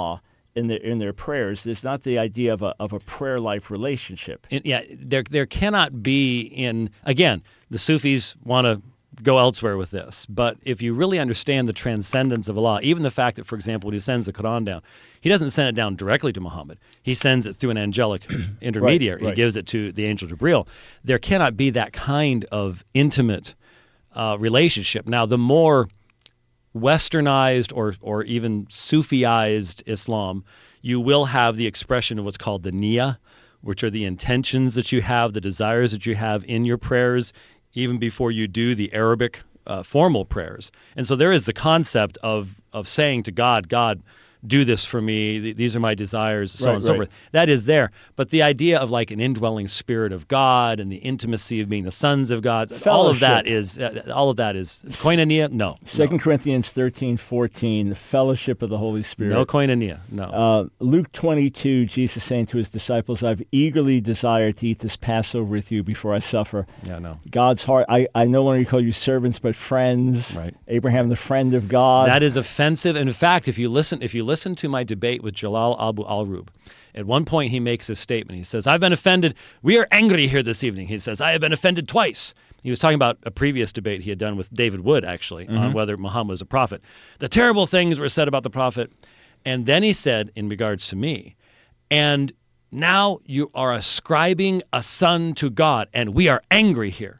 in their prayers. There's not the idea of a prayer life relationship. There cannot be again, the Sufis want to go elsewhere with this, but if you really understand the transcendence of Allah, even the fact that, for example, when he sends the Quran down, he doesn't send it down directly to Muhammad. He sends it through an angelic intermediary. Right. He gives it to the angel Jibreel. There cannot be that kind of intimate relationship. Now, the more westernized or even Sufiized Islam, you will have the expression of what's called the niyyah, which are the intentions that you have, the desires that you have in your prayers, even before you do the Arabic formal prayers. And so there is the concept of saying to God, God, do this for me, these are my desires, so on and so forth. That is there. But the idea of like an indwelling spirit of God and the intimacy of being the sons of God, all of that is koinonia, no. 2 Corinthians 13:14, the fellowship of the Holy Spirit. No koinonia, no. Luke 22, Jesus saying to his disciples, I've eagerly desired to eat this Passover with you before I suffer. Yeah, no. God's heart, I no longer call you servants, but friends. Right. Abraham, the friend of God. That is offensive. In fact, if you listen to my debate with Jalal Abu Al-Rub, at one point he makes a statement. He says, I've been offended. We are angry here this evening. He says, I have been offended twice. He was talking about a previous debate he had done with David Wood, actually, on whether Muhammad was a prophet. The terrible things were said about the prophet. And then he said, in regards to me, and now you are ascribing a son to God, and we are angry here.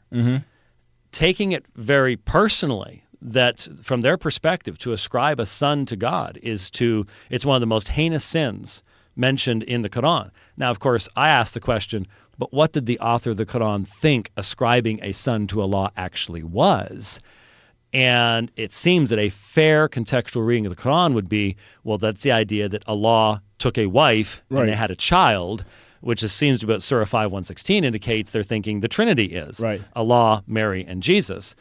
Taking it very personally, that from their perspective, to ascribe a son to God it's one of the most heinous sins mentioned in the Quran. Now, of course, I asked the question, but what did the author of the Quran think ascribing a son to Allah actually was? And it seems that a fair contextual reading of the Quran would be, well, that's the idea that Allah took a wife and they had a child, which seems to be what Surah 5:116 indicates they're thinking the Trinity is. Allah, Mary, and Jesus.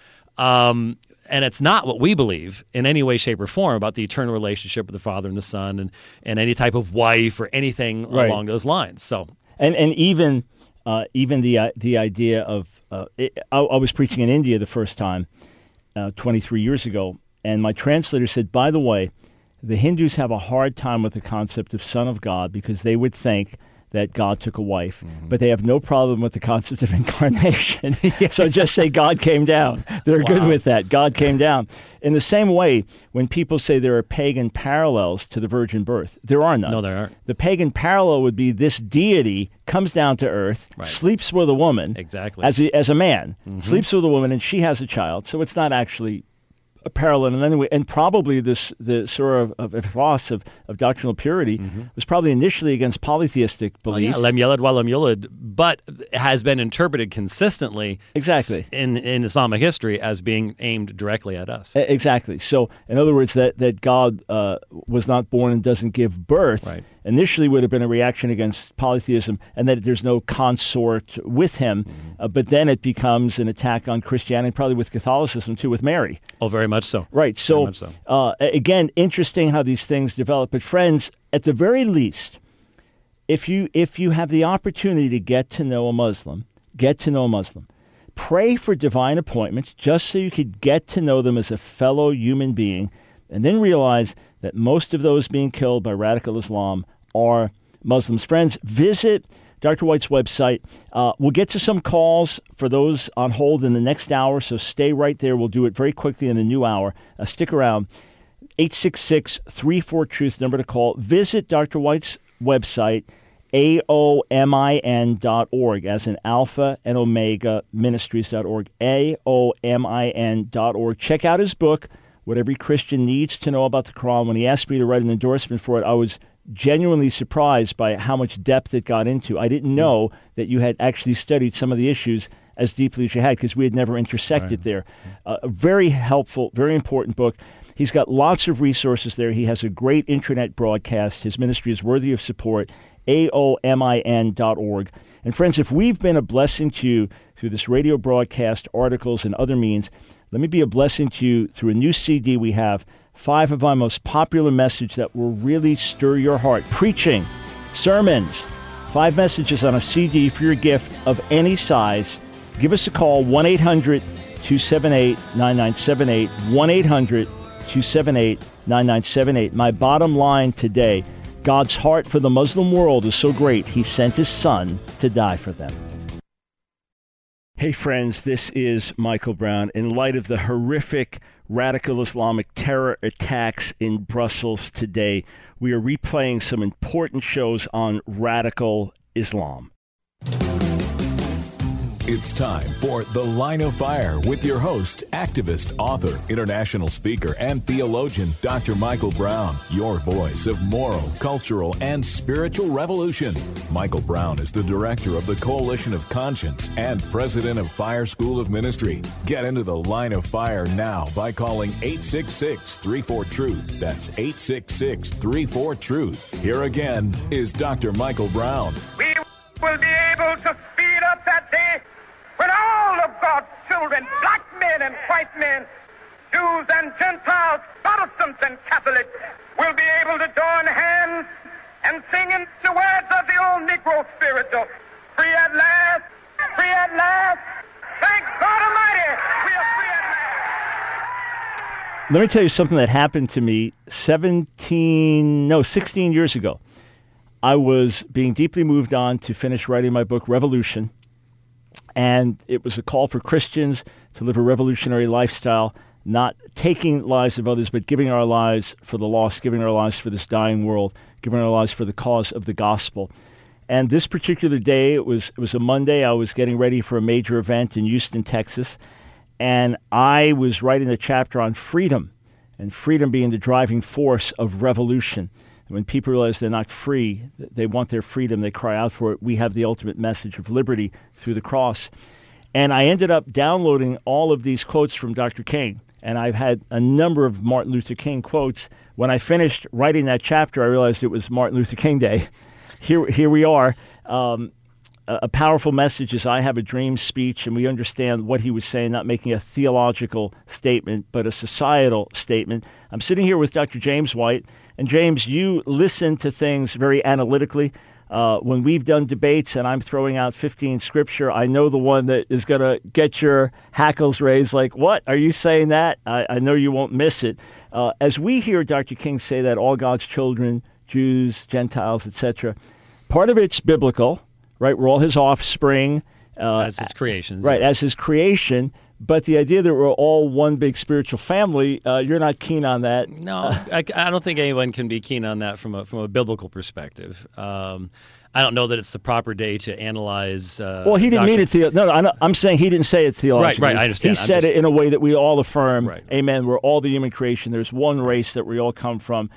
And it's not what we believe in any way, shape, or form about the eternal relationship with the Father and the Son and any type of wife or anything along those lines. So, and even the idea of I was preaching in India the first time 23 years ago, and my translator said, by the way, the Hindus have a hard time with the concept of Son of God because they would think that God took a wife, but they have no problem with the concept of incarnation. So just say God came down. They're good with that. God came down. In the same way, when people say there are pagan parallels to the virgin birth, there are none. No, there aren't. The pagan parallel would be this deity comes down to earth, sleeps with a woman, as a man, sleeps with a woman, and she has a child. So it's not actually a parallel in any way, and probably the Surah of Ikhlas of doctrinal purity was probably initially against polytheistic beliefs. Lam yalad wa lam yulad, but has been interpreted consistently in Islamic history as being aimed directly at us. Exactly. So, in other words, that God was not born and doesn't give birth initially would have been a reaction against polytheism, and that there's no consort with him. But then it becomes an attack on Christianity, probably with Catholicism too, with Mary. Oh, very much so. Right. So, again, interesting how these things develop. But friends, at the very least, if you have the opportunity to get to know a Muslim, pray for divine appointments just so you could get to know them as a fellow human being, and then realize that most of those being killed by radical Islam are Muslims. Friends, visit Dr. White's website. We'll get to some calls for those on hold in the next hour, so stay right there. We'll do it very quickly in the new hour. Stick around. 866-34-TRUTH, number to call. Visit Dr. White's website, aomin.org, as in Alpha and Omega Ministries.org, aomin.org. Check out his book, What Every Christian Needs to Know About the Quran. When he asked me to write an endorsement for it, I was genuinely surprised by how much depth it got into. I didn't know that you had actually studied some of the issues as deeply as you had, because we had never intersected there. A very helpful, very important book. He's got lots of resources there. He has a great intranet broadcast. His ministry is worthy of support, aomin.org. And friends, if we've been a blessing to you through this radio broadcast, articles, and other means, let me be a blessing to you through a new CD we have, 5 of our most popular messages that will really stir your heart. Preaching, sermons, 5 messages on a CD for your gift of any size. Give us a call, 1-800-278-9978, 1-800-278-9978. My bottom line today, God's heart for the Muslim world is so great, he sent his son to die for them. Hey friends, this is Michael Brown. In light of the horrific radical Islamic terror attacks in Brussels today, we are replaying some important shows on radical Islam. It's time for The Line of Fire with your host, activist, author, international speaker, and theologian, Dr. Michael Brown, your voice of moral, cultural, and spiritual revolution. Michael Brown is the director of the Coalition of Conscience and president of Fire School of Ministry. Get into The Line of Fire now by calling 866-34-TRUTH. That's 866-34-TRUTH. Here again is Dr. Michael Brown. We will be able to speed up that day when all of God's children, black men and white men, Jews and Gentiles, Protestants and Catholics, will be able to join hands and sing in the words of the old Negro spiritual, free at last, free at last, thank God Almighty, we are free at last. Let me tell you something that happened to me 16 years ago. I was being deeply moved on to finish writing my book, Revolution. And it was a call for Christians to live a revolutionary lifestyle, not taking lives of others, but giving our lives for the lost, giving our lives for this dying world, giving our lives for the cause of the gospel. And this particular day, it was a Monday. I was getting ready for a major event in Houston, Texas. And I was writing a chapter on freedom, and freedom being the driving force of revolution. When people realize they're not free, they want their freedom, they cry out for it. We have the ultimate message of liberty through the cross. And I ended up downloading all of these quotes from Dr. King. And I've had a number of Martin Luther King quotes. When I finished writing that chapter, I realized it was Martin Luther King Day. Here we are. A powerful message is I have a dream speech, and we understand what he was saying, not making a theological statement, but a societal statement. I'm sitting here with Dr. James White. And James, you listen to things very analytically. When we've done debates and I'm throwing out 15 scripture, I know the one that is going to get your hackles raised like, what? Are you saying that? I know you won't miss it. As we hear Dr. King say that all God's children, Jews, Gentiles, etc., part of it's biblical, right? We're all his offspring. As his creations. Right, as his creation. But the idea that we're all one big spiritual family, you're not keen on that. No, I don't think anyone can be keen on that from a biblical perspective. I don't know that it's the proper day to analyze. Well, he didn't mean it. I'm saying he didn't say it theologically. Right, I understand. He said it in a way that we all affirm. Right. Amen. We're all the human creation. There's one race that we all come from.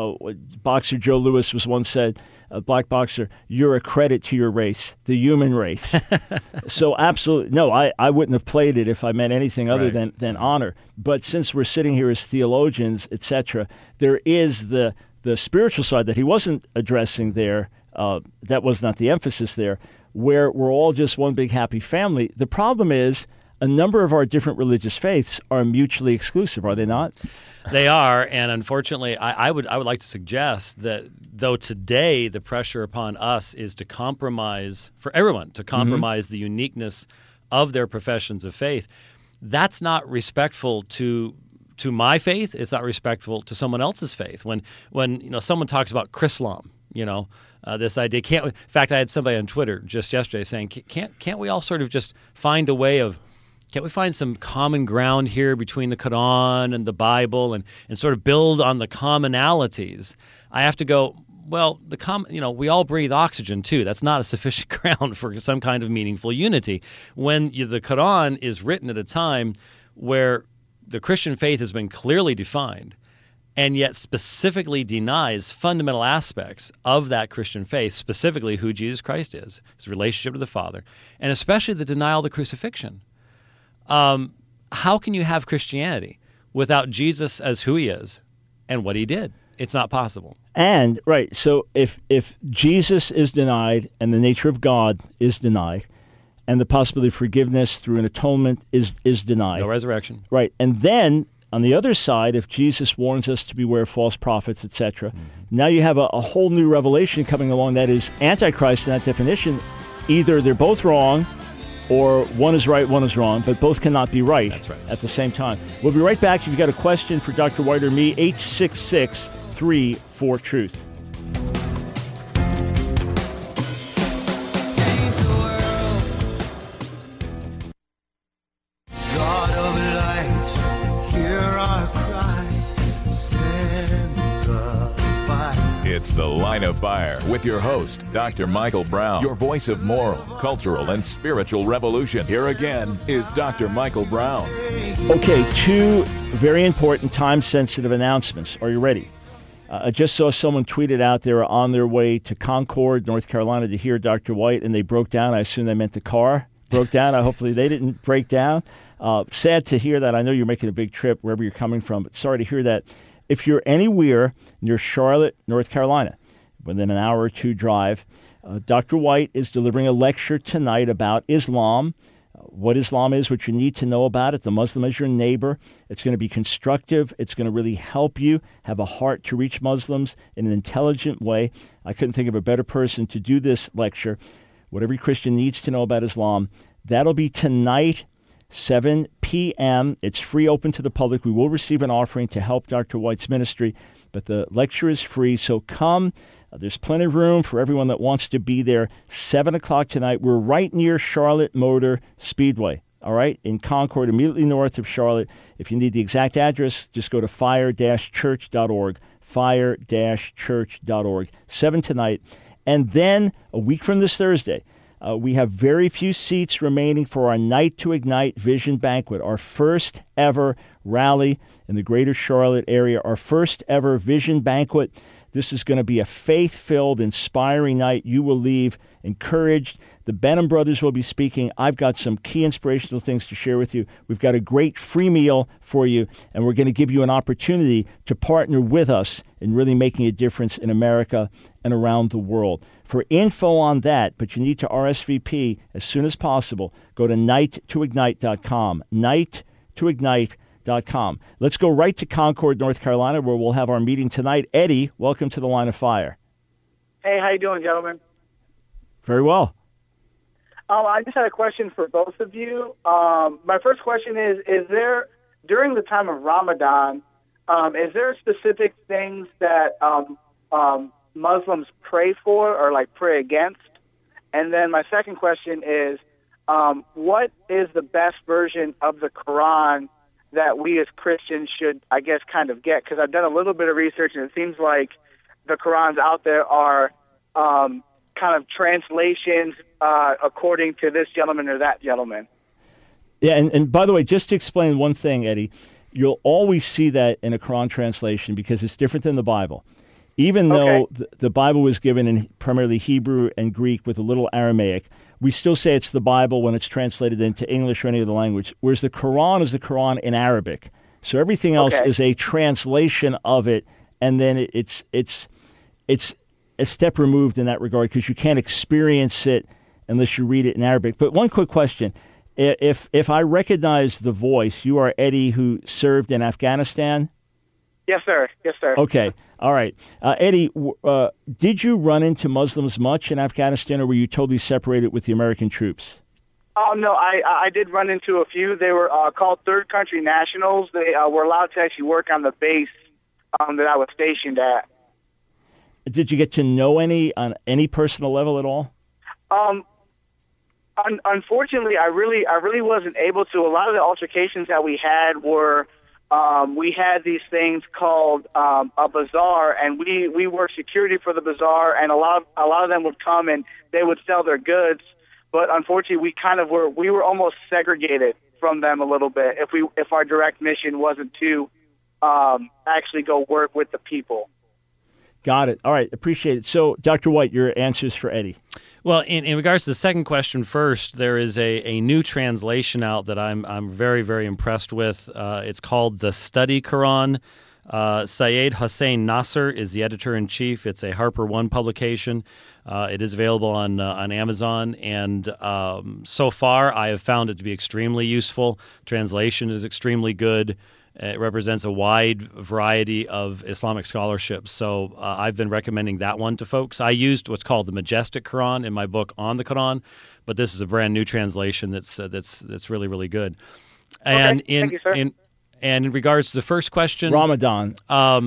Boxer Joe Louis was once said, a black boxer, you're a credit to your race, the human race. So absolutely, no, I wouldn't have played it if I meant anything other than honor. But since we're sitting here as theologians, etc., there is the spiritual side that he wasn't addressing there. That was not the emphasis there, where we're all just one big happy family. The problem is a number of our different religious faiths are mutually exclusive, are they not? They are, and unfortunately, I would like to suggest that though today the pressure upon us is to compromise, for everyone, to compromise the uniqueness of their professions of faith, that's not respectful to my faith. It's not respectful to someone else's faith. When someone talks about Chrislam, this idea in fact, I had somebody on Twitter just yesterday saying, can't we all sort of just find a way of, can't we find some common ground here between the Quran and the Bible and sort of build on the commonalities? I have to go, well, we all breathe oxygen too. That's not a sufficient ground for some kind of meaningful unity. When the Quran is written at a time where the Christian faith has been clearly defined and yet specifically denies fundamental aspects of that Christian faith, specifically who Jesus Christ is, his relationship to the Father, and especially the denial of the crucifixion. How can you have Christianity without Jesus as who he is and what he did? It's not possible. And, right, so if Jesus is denied and the nature of God is denied and the possibility of forgiveness through an atonement is denied. No resurrection. Right, and then on the other side, if Jesus warns us to beware of false prophets, etc., now you have a whole new revelation coming along that is Antichrist in that definition. Either they're both wrong or one is right, one is wrong, but both cannot be right. That's right. At the same time. We'll be right back. If you've got a question for Dr. White or me, 866-34-TRUTH. It's The Line of Fire with your host, Dr. Michael Brown, your voice of moral, cultural, and spiritual revolution. Here again is Dr. Michael Brown. Okay, two very important time-sensitive announcements. Are you ready? I just saw someone tweeted out they were on their way to Concord, North Carolina to hear Dr. White, and they broke down. I assume they meant the car broke down. Hopefully they didn't break down. Sad to hear that. I know you're making a big trip wherever you're coming from, but sorry to hear that. If you're anywhere near Charlotte, North Carolina, within an hour or two drive, Dr. White is delivering a lecture tonight about Islam, what Islam is, what you need to know about it, the Muslim as your neighbor. It's going to be constructive. It's going to really help you have a heart to reach Muslims in an intelligent way. I couldn't think of a better person to do this lecture. What every Christian needs to know about Islam. That'll be tonight, 7 p.m. It's free, open to the public. We will receive an offering to help Dr. White's ministry, but the lecture is free, so come. There's plenty of room for everyone that wants to be there. 7 o'clock tonight. We're right near Charlotte Motor Speedway, all right, in Concord, immediately north of Charlotte. If you need the exact address, just go to fire-church.org, fire-church.org. 7 tonight. And then a week from this Thursday, we have very few seats remaining for our Night to Ignite Vision Banquet, our first ever rally in the greater Charlotte area, our first ever Vision Banquet. This is going to be a faith-filled, inspiring night. You will leave encouraged. The Benham brothers will be speaking. I've got some key inspirational things to share with you. We've got a great free meal for you, and we're going to give you an opportunity to partner with us in really making a difference in America and around the world. For info on that, but you need to RSVP as soon as possible, go to night2ignite.com, night2ignite.com. Let's go right to Concord, North Carolina, where we'll have our meeting tonight. Eddie, welcome to the Line of Fire. Hey, how you doing, gentlemen? Very well. I just had a question for both of you. My first question is there, during the time of Ramadan, is there specific things that Muslims pray for or pray against? And then my second question is, what is the best version of the Quran that we as Christians should, I guess, kind of get? Because I've done a little bit of research, and it seems like the Qurans out there are kind of translations according to this gentleman or that gentleman. Yeah, and by the way, just to explain one thing, Eddie, you'll always see that in a Quran translation because it's different than the Bible. Even though the Bible was given in primarily Hebrew and Greek with a little Aramaic, we still say it's the Bible when it's translated into English or any other language, whereas the Quran is the Quran in Arabic. So everything else is a translation of it, and then it's a step removed in that regard because you can't experience it unless you read it in Arabic. But one quick question. If I recognize the voice, you are Eddie who served in Afghanistan? Yes, sir. Yes, sir. Okay. All right. Eddie, did you run into Muslims much in Afghanistan, or were you totally separated with the American troops? Oh, no, I did run into a few. They were called third country nationals. They were allowed to actually work on the base that I was stationed at. Did you get to know any on any personal level at all? Unfortunately, I really wasn't able to. A lot of the altercations that we had were we had these things called a bazaar, and we were security for the bazaar, and a lot of them would come and they would sell their goods. But unfortunately, we were almost segregated from them a little bit if our direct mission wasn't to actually go work with the people. Got it. All right. Appreciate it. So, Dr. White, your answers for Eddie. Well, in regards to the second question first, there is a new translation out that I'm very, very impressed with. It's called The Study Quran. Syed Hossein Nasser is the editor-in-chief. It's a Harper One publication. It is available on Amazon, and so far I have found it to be extremely useful. Translation is extremely good. It represents a wide variety of Islamic scholarship. So I've been recommending that one to folks. I used what's called the Majestic Quran in my book on the Quran, but this is a brand new translation that's really, really good. And thank you, sir. In regards to the first question, Ramadan.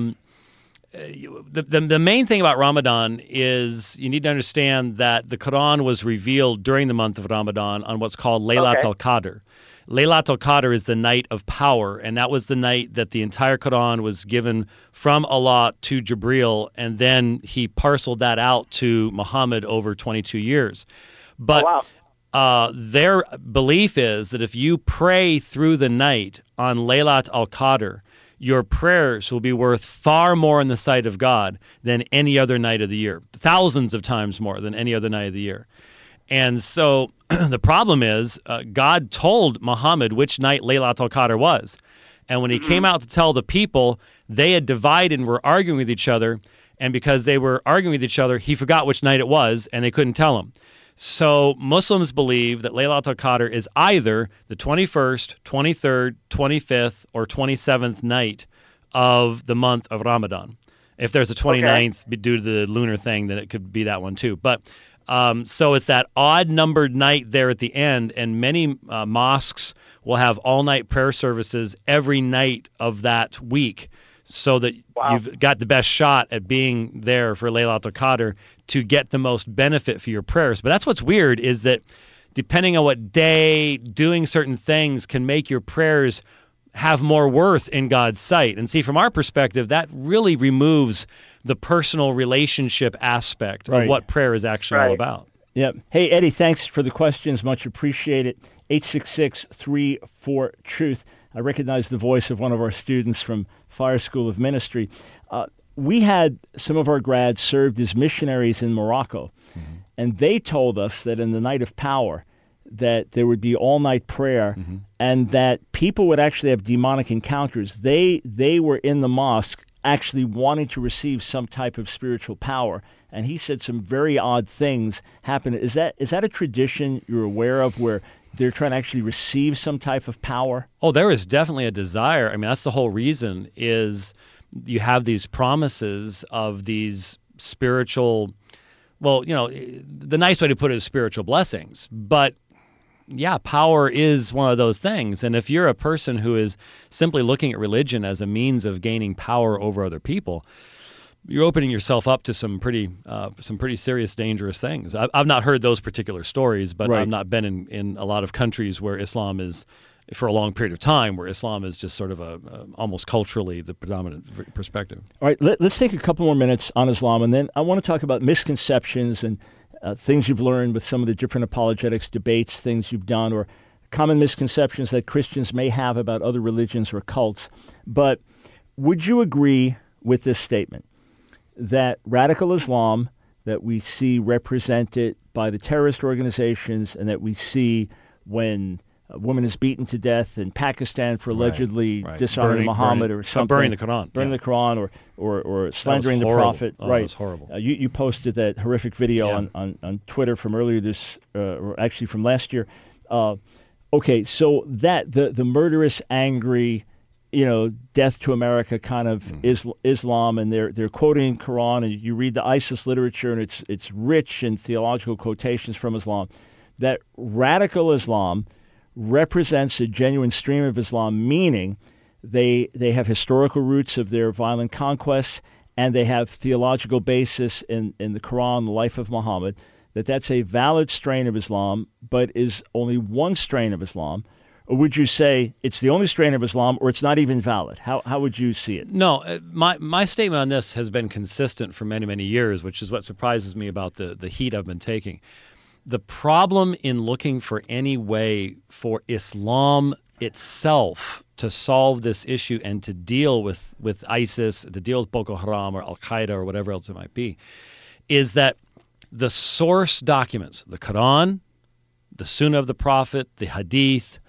The main thing about Ramadan is you need to understand that the Quran was revealed during the month of Ramadan on what's called Laylat al-Qadr. Laylat al-Qadr is the night of power, and that was the night that the entire Quran was given from Allah to Jibreel, and then he parceled that out to Muhammad over 22 years. But their belief is that if you pray through the night on Laylat al-Qadr, your prayers will be worth far more in the sight of God than any other night of the year, thousands of times more than any other night of the year. And so the problem is God told Muhammad which night Laylat al-Qadr was. And when he came out to tell the people, they had divided and were arguing with each other. And because they were arguing with each other, he forgot which night it was, and they couldn't tell him. So Muslims believe that Laylat al-Qadr is either the 21st, 23rd, 25th, or 27th night of the month of Ramadan. If there's a 29th due to the lunar thing, then it could be that one too. But so it's that odd-numbered night there at the end, and many mosques will have all-night prayer services every night of that week so that you've got the best shot at being there for Laylat al-Qadr to get the most benefit for your prayers. But that's what's weird, is that depending on what day, doing certain things can make your prayers have more worth in God's sight. And see, from our perspective, that really removes the personal relationship aspect of what prayer is actually all about. Yep. Hey, Eddie, thanks for the questions. Much appreciated. 866-34-TRUTH. I recognize the voice of one of our students from Fire School of Ministry. We had some of our grads served as missionaries in Morocco, and they told us that in the night of power, that there would be all-night prayer, and that people would actually have demonic encounters. They were in the mosque actually wanting to receive some type of spiritual power, and he said some very odd things happened. Is that a tradition you're aware of where they're trying to actually receive some type of power? Oh, there is definitely a desire. I mean, that's the whole reason, is you have these promises of these spiritual, well, the nice way to put it is spiritual blessings. But yeah, power is one of those things. And if you're a person who is simply looking at religion as a means of gaining power over other people, you're opening yourself up to some pretty serious, dangerous things. I've not heard those particular stories, but I've not been in a lot of countries where Islam is, for a long period of time, where Islam is just sort of almost culturally the predominant perspective. All right, let's take a couple more minutes on Islam, and then I want to talk about misconceptions and things you've learned with some of the different apologetics debates, things you've done, or common misconceptions that Christians may have about other religions or cults. But would you agree with this statement, that radical Islam that we see represented by the terrorist organizations, and that we see when a woman is beaten to death in Pakistan for allegedly dishonoring Muhammad or something. Burning the Quran. Burning the Quran or slandering the Prophet. Oh, right. It was horrible. You posted that horrific video on Twitter from earlier this, or actually from last year. Okay, so that, the murderous, angry, death to America kind of Islam, and they're quoting Quran, and you read the ISIS literature, and it's rich in theological quotations from Islam. That radical Islam represents a genuine stream of Islam, meaning they have historical roots of their violent conquests, and they have theological basis in the Quran, the life of Muhammad, that's a valid strain of Islam, but is only one strain of Islam? Or would you say it's the only strain of Islam, or it's not even valid? How would you see it? No, my statement on this has been consistent for many, many years, which is what surprises me about the heat I've been taking. The problem in looking for any way for Islam itself to solve this issue and to deal with ISIS, to deal with Boko Haram or Al-Qaeda or whatever else it might be, is that the source documents, the Quran, the Sunnah of the Prophet, the Hadith,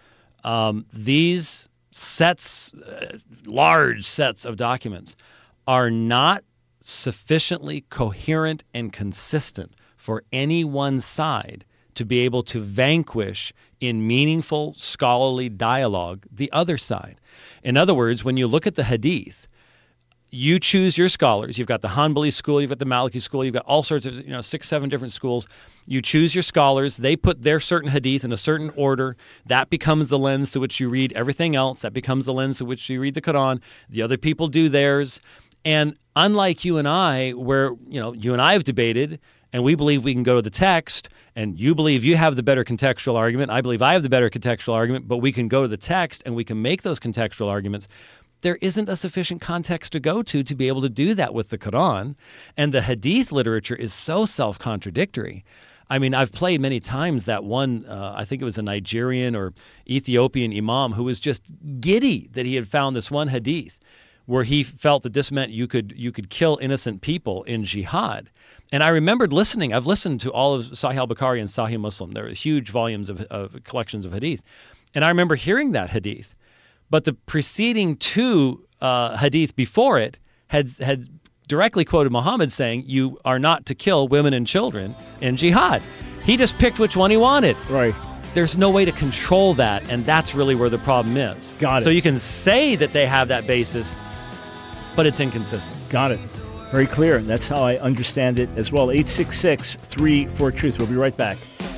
these sets, large sets of documents, are not sufficiently coherent and consistent for any one side to be able to vanquish in meaningful scholarly dialogue the other side. In other words, when you look at the Hadith, you choose your scholars. You've got the Hanbali school, you've got the Maliki school, you've got all sorts of 6-7 different schools. You choose your scholars. They put their certain Hadith in a certain order. That becomes the lens through which you read everything else. That becomes the lens through which you read the Quran. The other people do theirs. And unlike you and I, where you and I have debated, and we believe we can go to the text, and you believe you have the better contextual argument, I believe I have the better contextual argument, but we can go to the text and we can make those contextual arguments. There isn't a sufficient context to go to be able to do that with the Quran. And the Hadith literature is so self-contradictory. I mean, I've played many times that one, I think it was a Nigerian or Ethiopian imam who was just giddy that he had found this one Hadith where he felt that this meant you could kill innocent people in jihad. And I remembered listening. I've listened to all of Sahih al-Bukhari and Sahih Muslim. There are huge volumes of collections of Hadith. And I remember hearing that Hadith. But the preceding two Hadith before it had directly quoted Muhammad saying, you are not to kill women and children in jihad. He just picked which one he wanted. Right. There's no way to control that, and that's really where the problem is. Got it. So you can say that they have that basis, but it's inconsistent. Got it. Very clear, and that's how I understand it as well. 866-34-TRUTH. We'll be right back.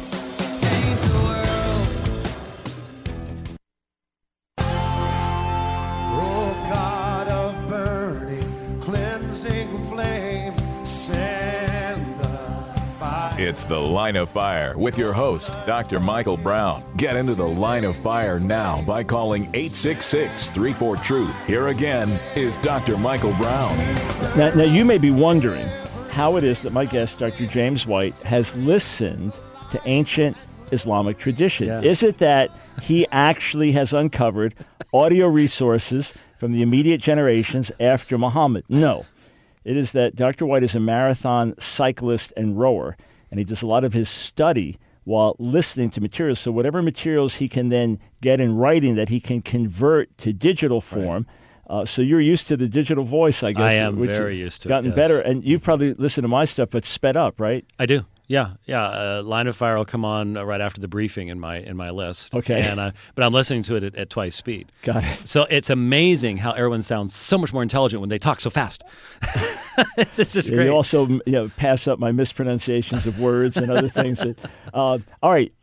It's The Line of Fire with your host, Dr. Michael Brown. Get into the Line of Fire now by calling 866-34-TRUTH. Here again is Dr. Michael Brown. Now, you may be wondering how it is that my guest, Dr. James White, has listened to ancient Islamic tradition. Yeah. Is it that he actually has uncovered audio resources from the immediate generations after Muhammad? No. It is that Dr. White is a marathon cyclist and rower, and he does a lot of his study while listening to materials. So whatever materials he can then get in writing that he can convert to digital form. Right. So you're used to the digital voice, I guess. I am very used to it. Gotten better. And you've probably listened to my stuff, but sped up, right? I do. Yeah. Line of Fire will come on right after the briefing in my list. Okay. But I'm listening to it at twice speed. Got it. So it's amazing how everyone sounds so much more intelligent when they talk so fast. it's just great. You also pass up my mispronunciations of words and other things. All right.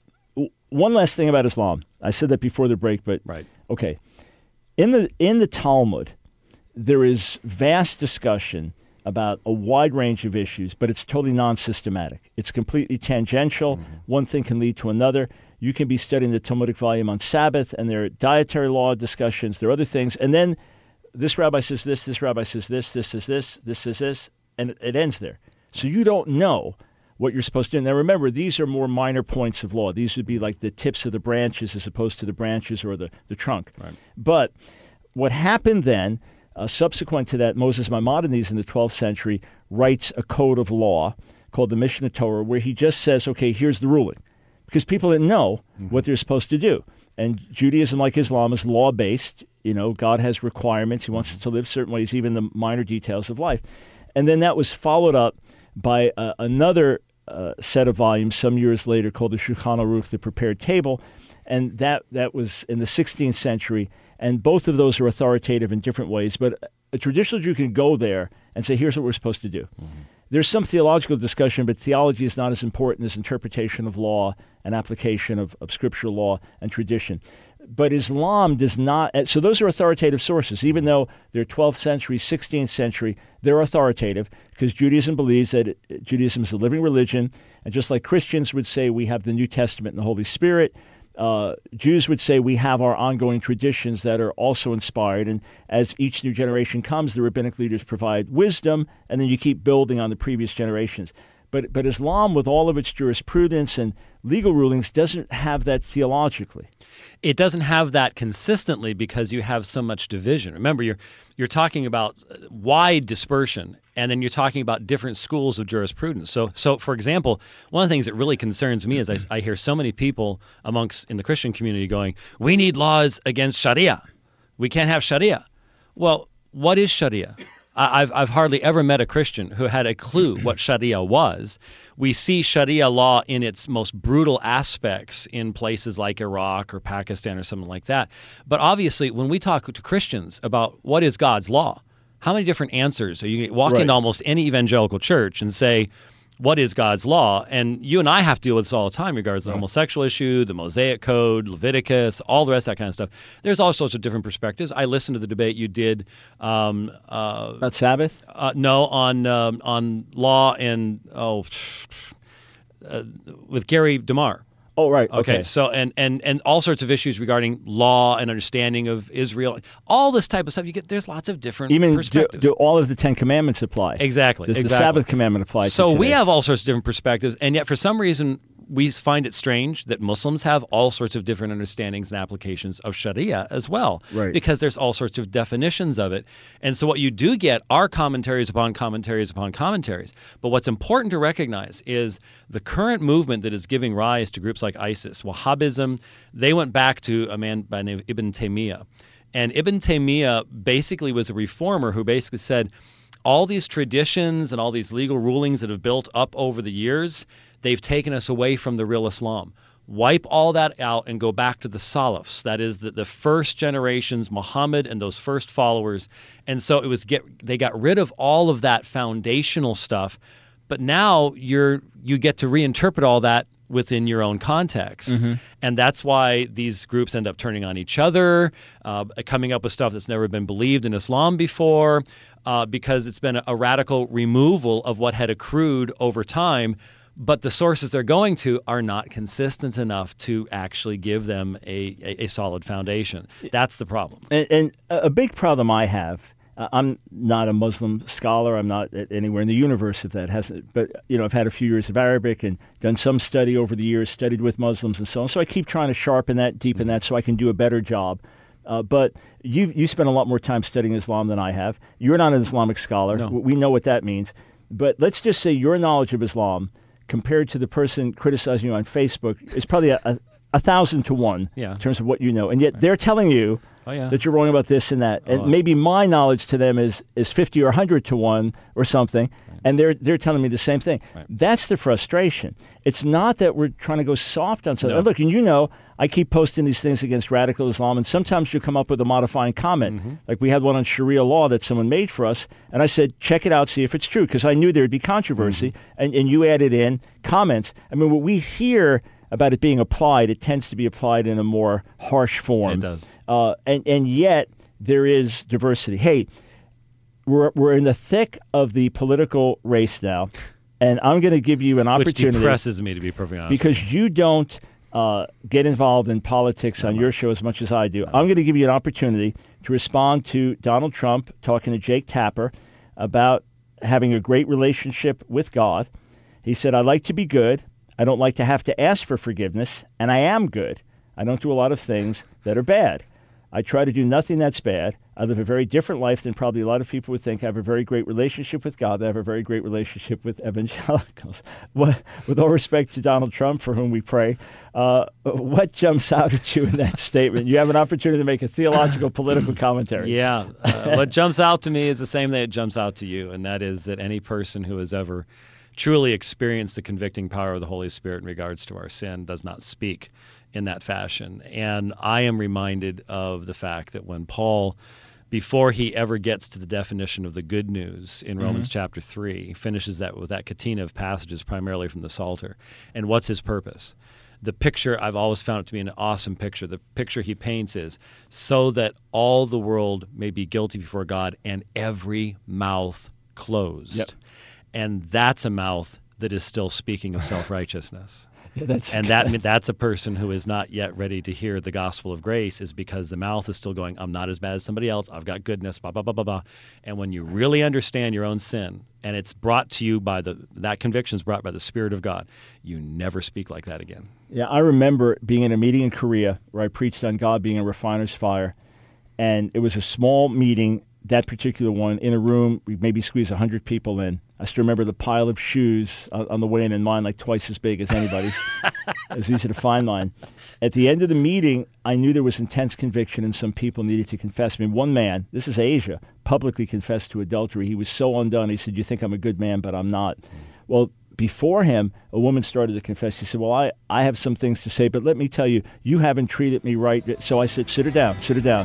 One last thing about Islam. I said that before the break, but right. Okay. In the Talmud, there is vast discussion about a wide range of issues, but it's totally non-systematic. It's completely tangential. Mm-hmm. One thing can lead to another. You can be studying the Talmudic volume on Sabbath, and there are dietary law discussions. There are other things. And then this rabbi says this rabbi says this is this, and it ends there. So you don't know what you're supposed to do. Now remember, these are more minor points of law. These would be like the tips of the branches as opposed to the branches or the trunk. Right. But what happened then, subsequent to that, Moses Maimonides in the 12th century writes a code of law called the Mishnah Torah, where he just says, okay, here's the ruling. Because people didn't know what they're supposed to do. And Judaism, like Islam, is law-based. God has requirements. He wants us to live certain ways, even the minor details of life. And then that was followed up by another set of volumes some years later called the Shulchan Aruch, the Prepared Table. And that was in the 16th century. And both of those are authoritative in different ways. But a traditional Jew can go there and say, here's what we're supposed to do. Mm-hmm. There's some theological discussion, but theology is not as important as interpretation of law and application of scriptural law and tradition. But Islam does not. So those are authoritative sources. Even though they're 12th century, 16th century, they're authoritative because Judaism believes that Judaism is a living religion. And just like Christians would say we have the New Testament and the Holy Spirit, Jews would say we have our ongoing traditions that are also inspired, and as each new generation comes, the rabbinic leaders provide wisdom, and then you keep building on the previous generations. But Islam, with all of its jurisprudence and legal rulings, doesn't have that theologically. It doesn't have that consistently because you have so much division. Remember, you're talking about wide dispersion, and then you're talking about different schools of jurisprudence. So for example, one of the things that really concerns me is I hear so many people in the Christian community going, we need laws against Sharia. We can't have Sharia. Well, what is Sharia? I've hardly ever met a Christian who had a clue what Sharia was. We see Sharia law in its most brutal aspects in places like Iraq or Pakistan or something like that. But obviously, when we talk to Christians about what is God's law, how many different answers are you walk into almost any evangelical church and say, what is God's law? And you and I have to deal with this all the time, regardless of the homosexual issue, the Mosaic Code, Leviticus, all the rest of that kind of stuff. There's all sorts of different perspectives. I listened to the debate you did about Sabbath. No, on law and with Gary DeMar. Oh, right. Okay. So and all sorts of issues regarding law and understanding of Israel, all this type of stuff. There's lots of different perspectives. Do all of the 10 Commandments apply? Exactly. Does the Sabbath commandment apply? So to we have all sorts of different perspectives, and yet for some reason we find it strange that Muslims have all sorts of different understandings and applications of Sharia as well, right? Because there's all sorts of definitions of it. And so what you do get are commentaries upon commentaries upon commentaries. But what's important to recognize is the current movement that is giving rise to groups like ISIS, Wahhabism, they went back to a man by the name of Ibn Taymiyyah. And Ibn Taymiyyah basically was a reformer who basically said, all these traditions and all these legal rulings that have built up over the years, they've taken us away from the real Islam. Wipe all that out and go back to the Salafs. That is the first generations, Muhammad and those first followers. And so they got rid of all of that foundational stuff. But now you get to reinterpret all that within your own context. Mm-hmm. And that's why these groups end up turning on each other, coming up with stuff that's never been believed in Islam before, because it's been a radical removal of what had accrued over time. But the sources they're going to are not consistent enough to actually give them a solid foundation. That's the problem. And a big problem I have, I'm not a Muslim scholar. I'm not anywhere in the universe if that hasn't. But I've had a few years of Arabic and done some study over the years, studied with Muslims and so on. So I keep trying to sharpen that, deepen that, so I can do a better job. But you spent a lot more time studying Islam than I have. You're not an Islamic scholar. No. We know what that means. But let's just say your knowledge of Islam compared to the person criticizing you on Facebook is probably 1,000 to 1 in terms of what you know. And yet they're telling you that you're wrong about this and that. And maybe my knowledge to them is 50 or 100 to 1 or something. Right. And they're telling me the same thing. Right. That's the frustration. It's not that we're trying to go soft on something. No. Look, and I keep posting these things against radical Islam, and sometimes you come up with a modifying comment. Mm-hmm. Like we had one on Sharia law that someone made for us, and I said, check it out, see if it's true, because I knew there'd be controversy, mm-hmm. and you added in comments. I mean, what we hear about it being applied, it tends to be applied in a more harsh form. It does. And yet there is diversity. Hey, we're in the thick of the political race now, and I'm going to give you an opportunity. Which depresses me, to be perfectly honest. Because you don't get involved in politics on your show as much as I do. I'm going to give you an opportunity to respond to Donald Trump talking to Jake Tapper about having a great relationship with God. He said, I like to be good. I don't like to have to ask for forgiveness, and I am good. I don't do a lot of things that are bad. I try to do nothing that's bad. I live a very different life than probably a lot of people would think. I have a very great relationship with God. I have a very great relationship with evangelicals. With all respect to Donald Trump, for whom we pray, what jumps out at you in that statement? You have an opportunity to make a theological, political commentary. Yeah. What jumps out to me is the same thing that jumps out to you, and that is that any person who has ever truly experienced the convicting power of the Holy Spirit in regards to our sin does not speak in that fashion. And I am reminded of the fact that when Paul, before he ever gets to the definition of the good news in Romans chapter 3, he finishes that with that catena of passages primarily from the Psalter. And what's his purpose? The picture, I've always found it to be an awesome picture. The picture he paints is so that all the world may be guilty before God and every mouth closed. Yep. And that's a mouth that is still speaking of self-righteousness. Yeah, that's a person who is not yet ready to hear the gospel of grace, is because the mouth is still going, I'm not as bad as somebody else, I've got goodness, blah, blah, blah, blah, blah. And when you really understand your own sin, and it's brought to you by that conviction is brought by the Spirit of God, you never speak like that again. Yeah, I remember being in a meeting in Korea where I preached on God being a refiner's fire, and it was a small meeting, that particular one, in a room, we maybe squeezed 100 people in. I still remember the pile of shoes on the way in, and mine like twice as big as anybody's. It was easy to find mine. At the end of the meeting, I knew there was intense conviction and some people needed to confess. I mean, one man, this is Asia, publicly confessed to adultery. He was so undone. He said, you think I'm a good man, but I'm not. Well, before him, a woman started to confess. She said, well, I have some things to say, but let me tell you, you haven't treated me right. So I said, sit her down.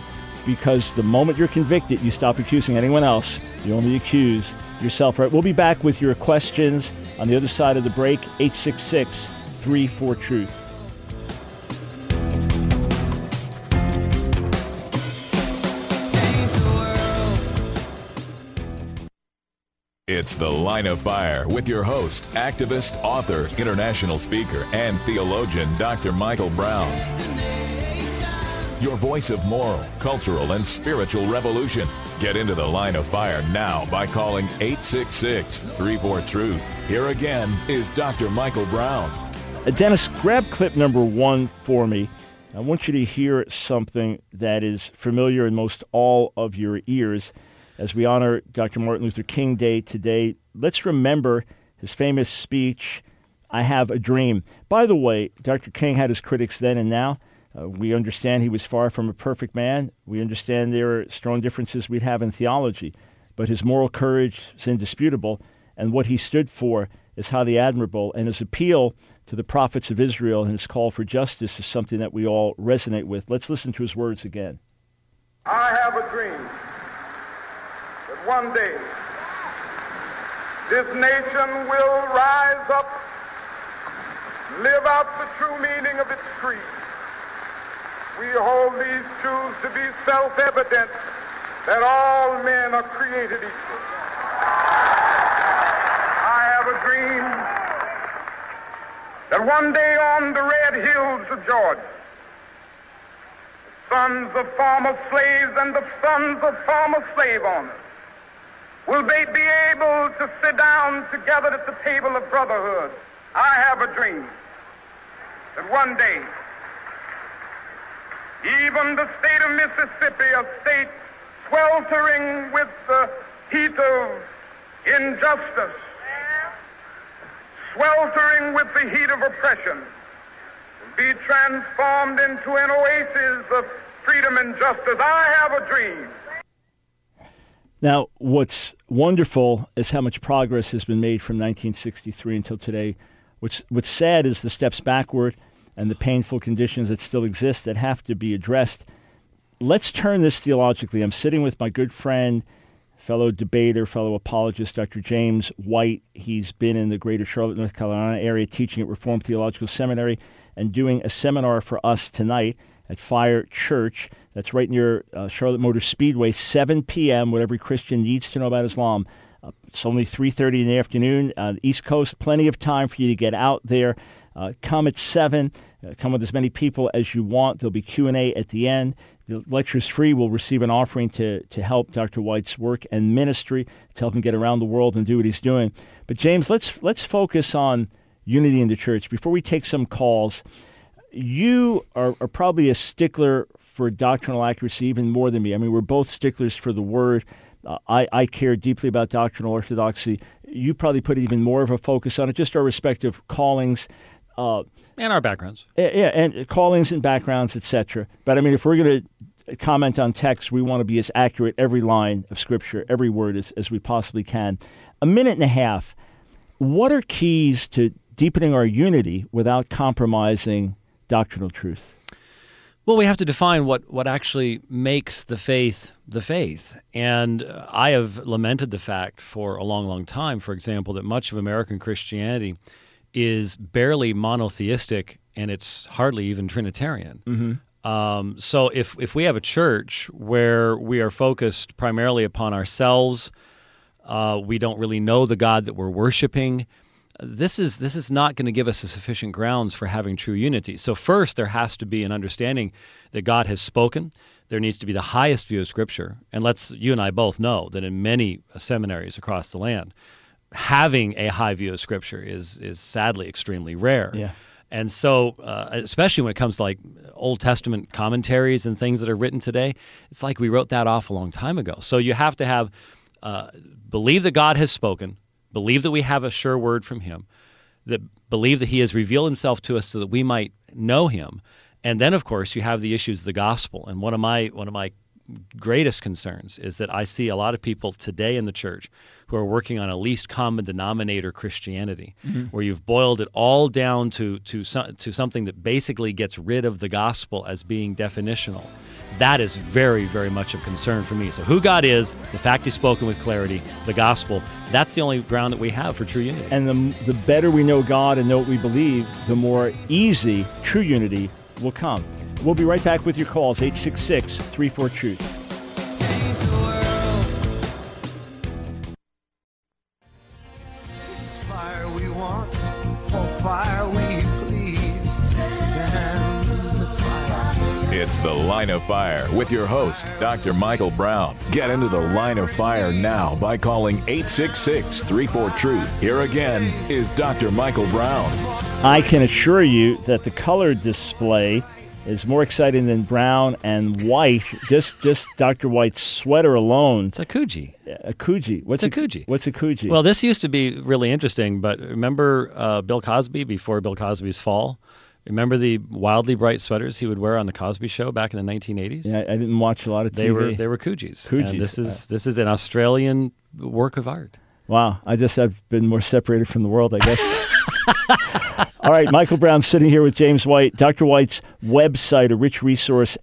Because the moment you're convicted, you stop accusing anyone else. You only accuse yourself, right? We'll be back with your questions On the other side of the break, 866-34-TRUTH. It's The Line of Fire with your host, activist, author, international speaker, and theologian, Dr. Michael Brown. Your voice of moral, cultural, and spiritual revolution. Get into The Line of Fire now by calling 866-34-TRUTH. Here again is Dr. Michael Brown. Dennis, grab clip number 1 for me. I want you to hear something that is familiar in most all of your ears. As we honor Dr. Martin Luther King Day today, let's remember his famous speech, "I Have a Dream." By the way, Dr. King had his critics then and now. We understand he was far from a perfect man. We understand there are strong differences we'd have in theology. But his moral courage is indisputable, and what he stood for is highly admirable. And his appeal to the prophets of Israel and his call for justice is something that we all resonate with. Let's listen to his words again. I have a dream that one day this nation will rise up, live out the true meaning of its creed. We hold these truths to be self-evident, that all men are created equal. I have a dream that one day on the red hills of Georgia, the sons of former slaves and the sons of former slave owners will they be able to sit down together at the table of brotherhood. I have a dream that one day even the state of Mississippi, a state sweltering with the heat of injustice, sweltering with the heat of oppression, will be transformed into an oasis of freedom and justice. I have a dream. Now, what's wonderful is how much progress has been made from 1963 until today. What's sad is the steps backward and the painful conditions that still exist that have to be addressed. Let's turn this theologically. I'm sitting with my good friend, fellow debater, fellow apologist, Dr. James White. He's been in the greater Charlotte, North Carolina area teaching at Reformed Theological Seminary and doing a seminar for us tonight at Fire Church. That's right near Charlotte Motor Speedway, 7 p.m., what every Christian needs to know about Islam. It's only 3:30 in the afternoon on the East Coast. Plenty of time for you to get out there. Come at 7. Come with as many people as you want. There'll be Q&A at the end. The lecture's free. We'll receive an offering to help Dr. White's work and ministry, to help him get around the world and do what he's doing. But James, let's focus on unity in the church. Before we take some calls, you are probably a stickler for doctrinal accuracy even more than me. I mean, we're both sticklers for the word. I care deeply about doctrinal orthodoxy. You probably put even more of a focus on it, just our respective callings. And our backgrounds. Yeah, and callings and backgrounds, etc. But I mean, if we're going to comment on text, we want to be as accurate, every line of Scripture, every word as we possibly can. A minute and a half, what are keys to deepening our unity without compromising doctrinal truth? Well, we have to define what actually makes the faith the faith. And I have lamented the fact for a long, long time, for example, that much of American Christianity is barely monotheistic, and it's hardly even Trinitarian. Mm-hmm. So if we have a church where we are focused primarily upon ourselves, we don't really know the God that we're worshiping, this is not going to give us a sufficient grounds for having true unity. So first, there has to be an understanding that God has spoken. There needs to be the highest view of Scripture. And you and I both know that in many seminaries across the land, having a high view of Scripture is sadly extremely rare. Yeah. And so, especially when it comes to like Old Testament commentaries and things that are written today, it's like we wrote that off a long time ago. So you have to have believe that God has spoken, believe that we have a sure word from Him, that believe that He has revealed Himself to us so that we might know Him, and then of course you have the issues of the gospel. And one of my greatest concerns is that I see a lot of people today in the church who are working on a least common denominator Christianity, where you've boiled it all down to something that basically gets rid of the gospel as being definitional. That is very, very much of concern for me. So who God is, the fact He's spoken with clarity, the gospel, that's the only ground that we have for true unity. And the better we know God and know what we believe, the more easy true unity will come. We'll be right back with your calls, 866-34-TRUTH. Fire we want, for fire we please. Send the fire. It's The Line of Fire with your host, Dr. Michael Brown. Get into the Line of Fire now by calling 866-34-TRUTH. Here again is Dr. Michael Brown. I can assure you that the color display is more exciting than brown and white. Just Dr. White's sweater alone. It's a Coogee. A Coogee. What's a Coogee? What's a Coogee? Well, this used to be really interesting, but remember Bill Cosby before Bill Cosby's fall? Remember the wildly bright sweaters he would wear on the Cosby Show back in the 1980s? Yeah, I didn't watch a lot of TV. They were Coogees. Coogees. And this is an Australian work of art. Wow, I've been more separated from the world, I guess. All right, Michael Brown sitting here with James White. Dr. White's website, a rich resource,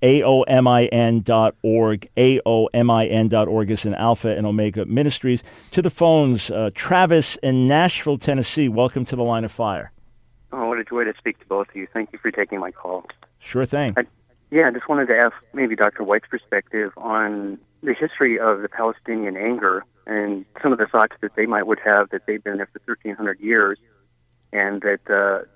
AOMIN.org. AOMIN.org is an Alpha and Omega Ministries. To the phones, Travis in Nashville, Tennessee. Welcome to the Line of Fire. Oh, what a joy to speak to both of you. Thank you for taking my call. Sure thing. I just wanted to ask maybe Dr. White's perspective on the history of the Palestinian anger and some of the thoughts that they would have that they've been there for 1,300 years, and that the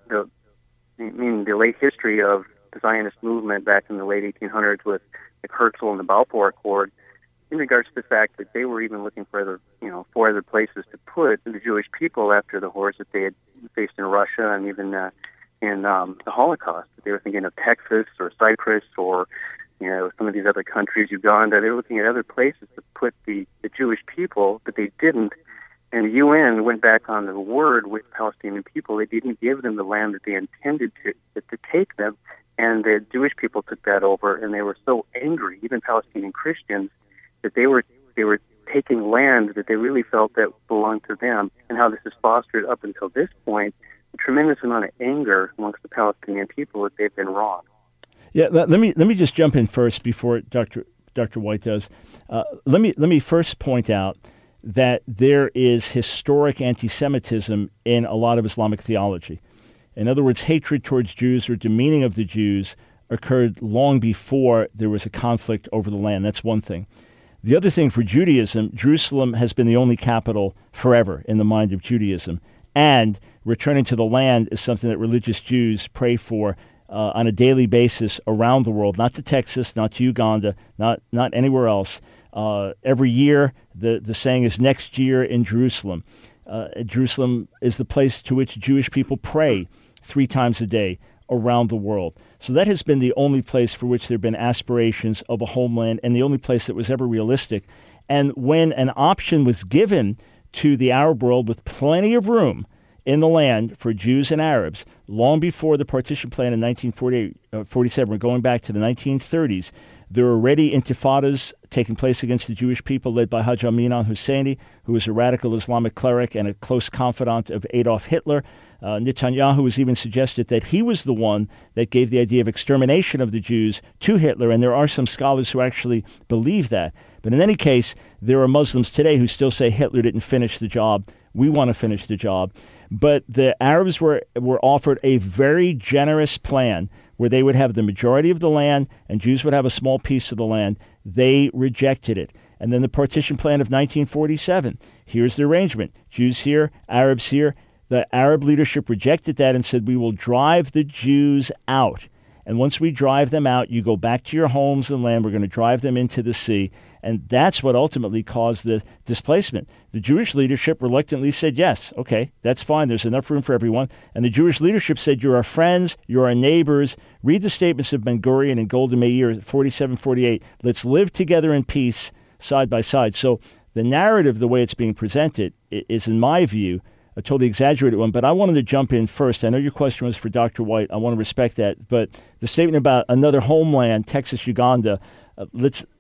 late history of the Zionist movement back in the late 1800s with the Herzl and the Balfour Accord, in regards to the fact that they were even looking for other places to put the Jewish people after the horrors that they had faced in Russia and even in the Holocaust. They were thinking of Texas or Cyprus or some of these other countries, Uganda. They were looking at other places to put the Jewish people, but they didn't. And the UN went back on the word with the Palestinian people. They didn't give them the land that they intended to take them, and the Jewish people took that over, and they were so angry, even Palestinian Christians, that they were taking land that they really felt that belonged to them, and how this has fostered up until this point a tremendous amount of anger amongst the Palestinian people that they've been wrong. Yeah, let me just jump in first before Dr. White does. Let me first point out that there is historic anti-Semitism in a lot of Islamic theology. In other words, hatred towards Jews or demeaning of the Jews occurred long before there was a conflict over the land. That's one thing. The other thing for Judaism, Jerusalem has been the only capital forever in the mind of Judaism. And returning to the land is something that religious Jews pray for on a daily basis around the world, not to Texas, not to Uganda, not anywhere else. Every year, the saying is next year in Jerusalem. Jerusalem is the place to which Jewish people pray 3 times a day around the world. So that has been the only place for which there have been aspirations of a homeland and the only place that was ever realistic. And when an option was given to the Arab world with plenty of room in the land for Jews and Arabs, long before the partition plan in 1947, we're going back to the 1930s, there were already intifadas taking place against the Jewish people led by Hajj Amin al-Husseini, who was a radical Islamic cleric and a close confidant of Adolf Hitler. Netanyahu has even suggested that he was the one that gave the idea of extermination of the Jews to Hitler, and there are some scholars who actually believe that. But in any case, there are Muslims today who still say Hitler didn't finish the job. We want to finish the job. But the Arabs were offered a very generous plan where they would have the majority of the land and Jews would have a small piece of the land. They rejected it. And then the partition plan of 1947. Here's the arrangement. Jews here, Arabs here. The Arab leadership rejected that and said, we will drive the Jews out. And once we drive them out, you go back to your homes and land. We're going to drive them into the sea. And that's what ultimately caused the displacement. The Jewish leadership reluctantly said, yes, okay, that's fine. There's enough room for everyone. And the Jewish leadership said, you're our friends, you're our neighbors. Read the statements of Ben-Gurion and Golda Meir, 47-48. Let's live together in peace, side by side. So the narrative, the way it's being presented, is, in my view, a totally exaggerated one. But I wanted to jump in first. I know your question was for Dr. White. I want to respect that. But the statement about another homeland, Texas, Uganda, let's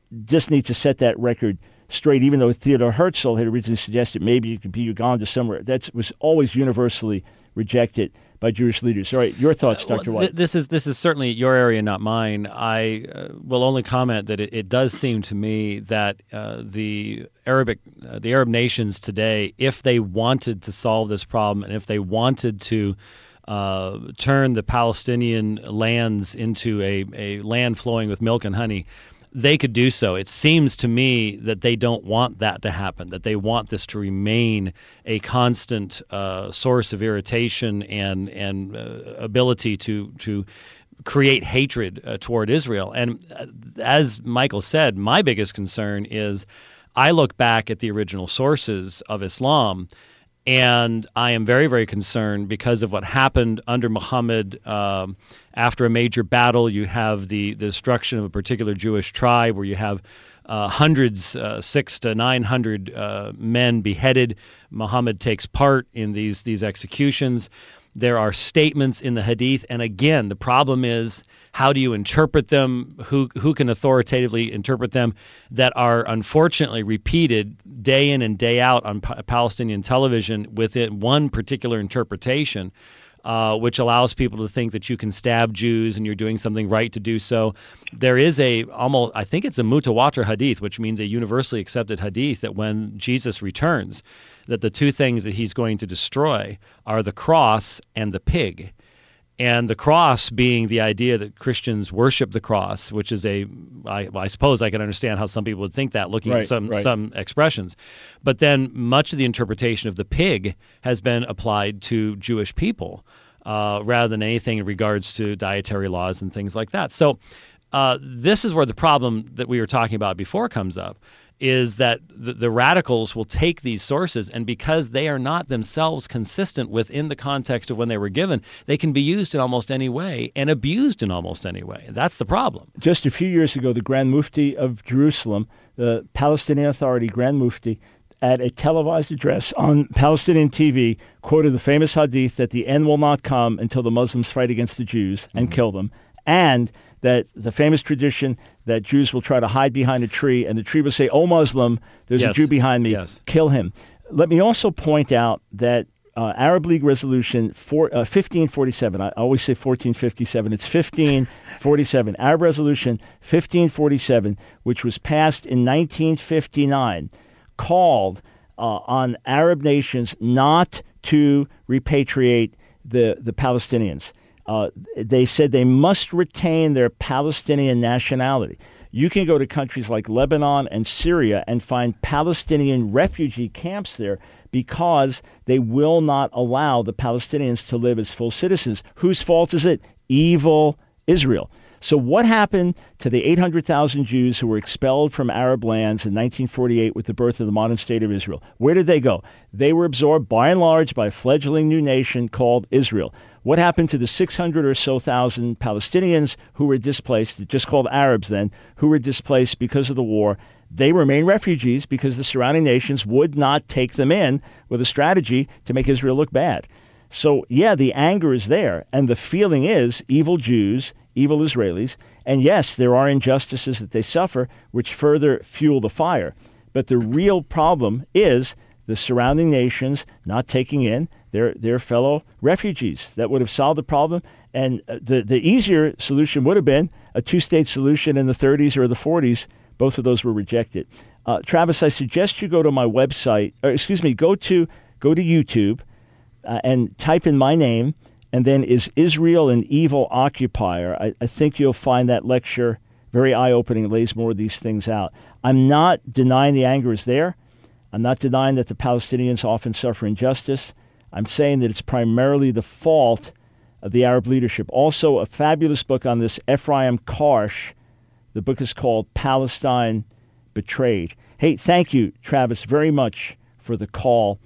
just need to set that record straight, even though Theodore Herzl had originally suggested maybe it could be Uganda somewhere. That was always universally rejected by Jewish leaders. All right, your thoughts, Dr. White. This is certainly your area, not mine. I will only comment that it does seem to me that the Arab nations today, if they wanted to solve this problem and if they wanted to turn the Palestinian lands into a land flowing with milk and honey, they could do so. It seems to me that they don't want that to happen, that they want this to remain a constant source of irritation and ability to create hatred toward Israel. And as Michael said, my biggest concern is I look back at the original sources of Islam, and I am very, very concerned because of what happened under Muhammad. After a major battle, you have the destruction of a particular Jewish tribe where you have hundreds, 600 to 900 men beheaded. Muhammad takes part in these executions. There are statements in the Hadith, and again, the problem is, how do you interpret them? Who can authoritatively interpret them? That are unfortunately repeated day in and day out on Palestinian television within one particular interpretation, which allows people to think that you can stab Jews and you're doing something right to do so. There is I think it's a mutawatir hadith, which means a universally accepted hadith, that when Jesus returns, that the two things that he's going to destroy are the cross and the pig. And the cross being the idea that Christians worship the cross, which is I suppose I can understand how some people would think that looking at some expressions. But then much of the interpretation of the pig has been applied to Jewish people rather than anything in regards to dietary laws and things like that. So this is where the problem that we were talking about before comes up, is that the radicals will take these sources, and because they are not themselves consistent within the context of when they were given, they can be used in almost any way and abused in almost any way. That's the problem. Just a few years ago, the Grand Mufti of Jerusalem, the Palestinian Authority Grand Mufti, at a televised address on Palestinian TV, quoted the famous hadith that the end will not come until the Muslims fight against the Jews and kill them, and that the famous tradition that Jews will try to hide behind a tree, and the tree will say, "Oh, Muslim, there's a Jew behind me, kill him." Let me also point out that Arab League Resolution 1547, I always say 1457, it's 1547, Arab Resolution 1547, which was passed in 1959, called on Arab nations not to repatriate the Palestinians. They said they must retain their Palestinian nationality. You can go to countries like Lebanon and Syria and find Palestinian refugee camps there because they will not allow the Palestinians to live as full citizens. Whose fault is it? Evil Israel. So what happened to the 800,000 Jews who were expelled from Arab lands in 1948 with the birth of the modern state of Israel? Where did they go? They were absorbed by and large by a fledgling new nation called Israel. What happened to the 600 or so thousand Palestinians who were displaced, just called Arabs then, who were displaced because of the war? They remain refugees because the surrounding nations would not take them in with a strategy to make Israel look bad. So, yeah, the anger is there, and the feeling is evil Jews, evil Israelis, and yes, there are injustices that they suffer, which further fuel the fire. But the real problem is the surrounding nations not taking in their fellow refugees. That would have solved the problem, and the easier solution would have been a two-state solution in the 30s or the 40s. Both of those were rejected. Travis, I suggest you go to my website, go to YouTube and type in my name, and then is Israel an evil occupier? I think you'll find that lecture very eye-opening. It lays more of these things out. I'm not denying the anger is there. I'm not denying that the Palestinians often suffer injustice. I'm saying that it's primarily the fault of the Arab leadership. Also, a fabulous book on this, Ephraim Karsh. The book is called Palestine Betrayed. Hey, thank you, Travis, very much for the call.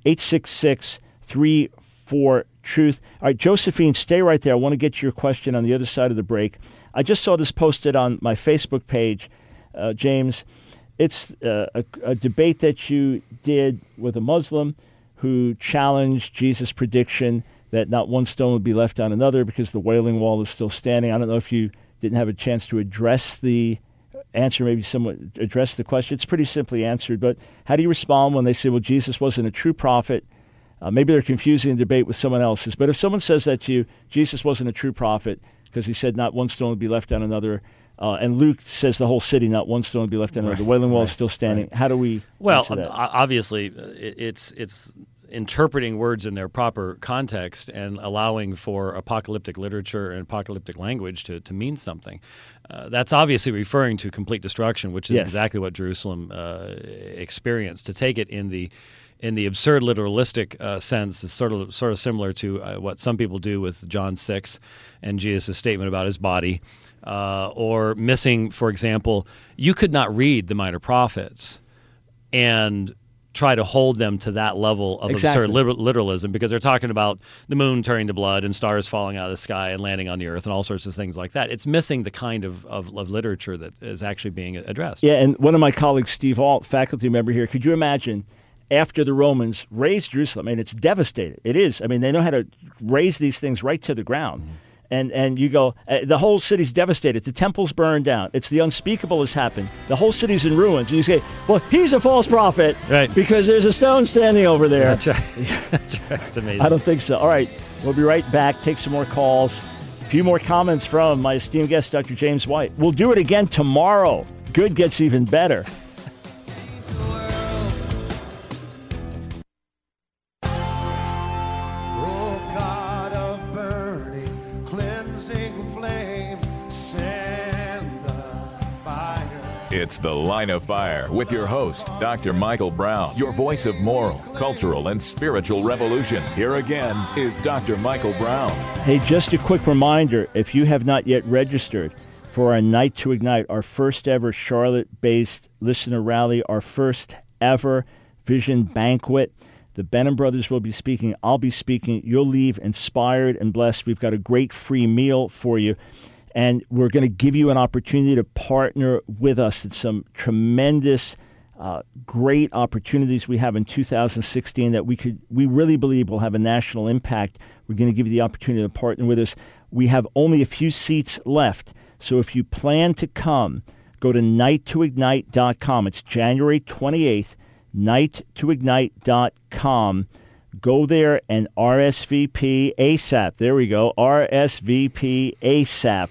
866-34-TRUTH. All right, Josephine, stay right there. I want to get to your question on the other side of the break. I just saw this posted on my Facebook page, James. It's a debate that you did with a Muslim who challenged Jesus' prediction that not one stone would be left on another because the Wailing Wall is still standing. I don't know if you didn't have a chance to address the answer maybe somewhat address the question. It's pretty simply answered, but how do you respond when they say, well, Jesus wasn't a true prophet? Maybe they're confusing the debate with someone else's. But if someone says that to you, Jesus wasn't a true prophet because he said not one stone would be left on another, and Luke says the whole city, not one stone would be left on another. The Wailing Wall is still standing. How do we answer that? Obviously, it's interpreting words in their proper context and allowing for apocalyptic literature and apocalyptic language to mean something. That's obviously referring to complete destruction, which is exactly what Jerusalem experienced. To take it in the absurd literalistic sense is sort of similar to what some people do with John 6 and Jesus' statement about his body, or missing, for example, you could not read the Minor Prophets and try to hold them to that level of absurd literalism, because they're talking about the moon turning to blood and stars falling out of the sky and landing on the earth and all sorts of things like that. It's missing the kind of literature that is actually being addressed. Yeah, and one of my colleagues, Steve Alt, faculty member here, could you imagine after the Romans razed Jerusalem? I mean, it's devastated. It is. I mean, they know how to raze these things right to the ground. Mm-hmm. And you go, the whole city's devastated. The temple's burned down. It's the unspeakable has happened. The whole city's in ruins. And you say, well, he's a false prophet because there's a stone standing over there. That's right. That's right. It's amazing. I don't think so. All right. We'll be right back. Take some more calls. A few more comments from my esteemed guest, Dr. James White. We'll do it again tomorrow. Good gets even better. It's The Line of Fire with your host, Dr. Michael Brown, your voice of moral, cultural, and spiritual revolution. Here again is Dr. Michael Brown. Hey, just a quick reminder, if you have not yet registered for our Night to Ignite, our first ever Charlotte-based listener rally, our first ever Vision Banquet, the Benham brothers will be speaking. I'll be speaking. You'll leave inspired and blessed. We've got a great free meal for you. And we're going to give you an opportunity to partner with us in some tremendous, great opportunities we have in 2016 that we really believe will have a national impact. We're going to give you the opportunity to partner with us. We have only a few seats left. So if you plan to come, go to nighttoignite.com. It's January 28th, nighttoignite.com. Go there and RSVP ASAP. There we go, RSVP ASAP.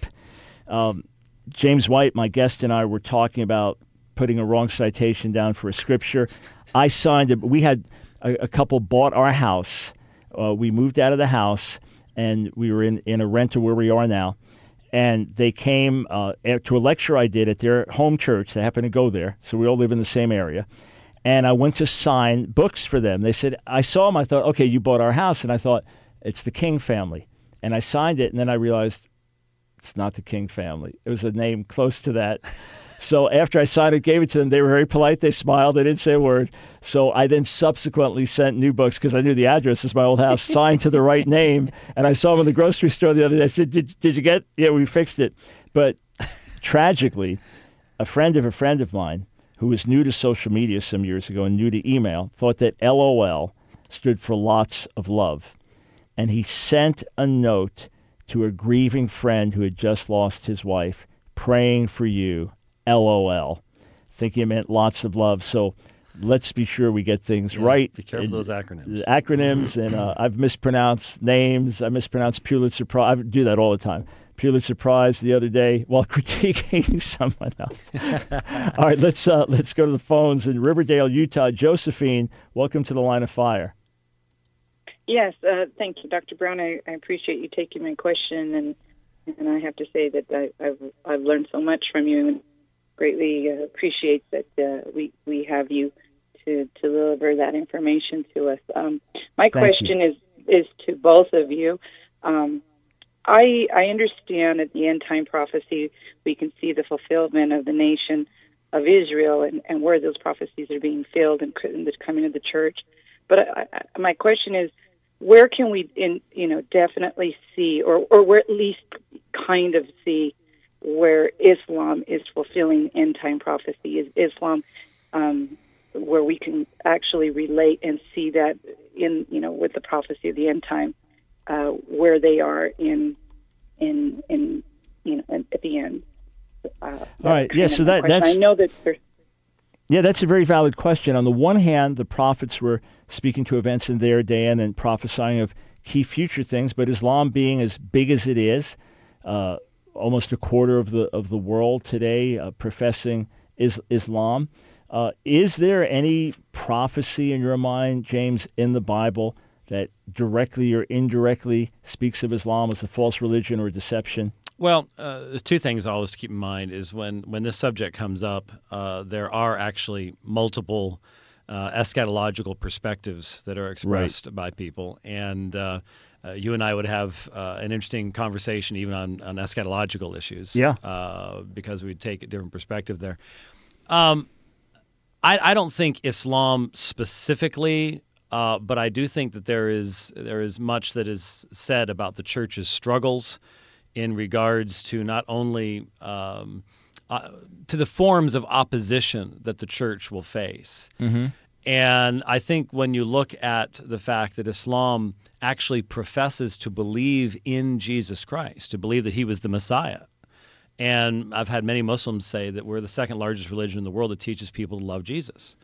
James White, my guest, and I were talking about putting a wrong citation down for a scripture. I signed it. We had a couple bought our house. We moved out of the house, and we were in a rental where we are now. And they came to a lecture I did at their home church. They happened to go there, so we all live in the same area. And I went to sign books for them. They said, I saw them. I thought, okay, you bought our house. And I thought, it's the King family. And I signed it, and then I realized it's not the King family. It was a name close to that. So after I signed it, gave it to them, they were very polite. They smiled. They didn't say a word. So I then subsequently sent new books because I knew the address is my old house, signed to the right name. And I saw them in the grocery store the other day. I said, did you get? Yeah, we fixed it. But tragically, a friend of mine who was new to social media some years ago and new to email thought that LOL stood for lots of love. And he sent a note to a grieving friend who had just lost his wife, praying for you, LOL, thinking it meant lots of love. So let's be sure we get things right. Be careful of those acronyms. Acronyms, and I've mispronounced names. I mispronounced Pulitzer Prize. I do that all the time. Pulitzer Prize the other day while critiquing someone else. All right, let's go to the phones in Riverdale, Utah. Josephine, welcome to The Line of Fire. Yes, thank you, Dr. Brown. I appreciate you taking my question, and I have to say that I've learned so much from you, and greatly appreciate that we have you to deliver that information to us. My question is to both of you. I understand at the end time prophecy we can see the fulfillment of the nation of Israel and where those prophecies are being filled and the coming of the church. But my question is, where can we definitely see or where at least kind of see where Islam is fulfilling end time prophecy? Is Islam where we can actually relate and see that in with the prophecy of the end time, where they are in at the end? All right. Yeah. So that's. I know that there's. Yeah, that's a very valid question. On the one hand, the prophets were speaking to events in their day and then prophesying of key future things. But Islam, being as big as it is, almost a quarter of the world today professing Islam. Is there any prophecy in your mind, James, in the Bible that directly or indirectly speaks of Islam as a false religion or deception? Well, there's two things always to keep in mind is when this subject comes up, there are actually multiple eschatological perspectives that are expressed by people. And you and I would have an interesting conversation even on eschatological issues. Because we'd take a different perspective there. I don't think Islam specifically, but I do think that there is much that is said about the church's struggles in regards to not only to the forms of opposition that the church will face. Mm-hmm. And I think when you look at the fact that Islam actually professes to believe in Jesus Christ, to believe that he was the Messiah, and I've had many Muslims say that we're the second largest religion in the world that teaches people to love Jesus.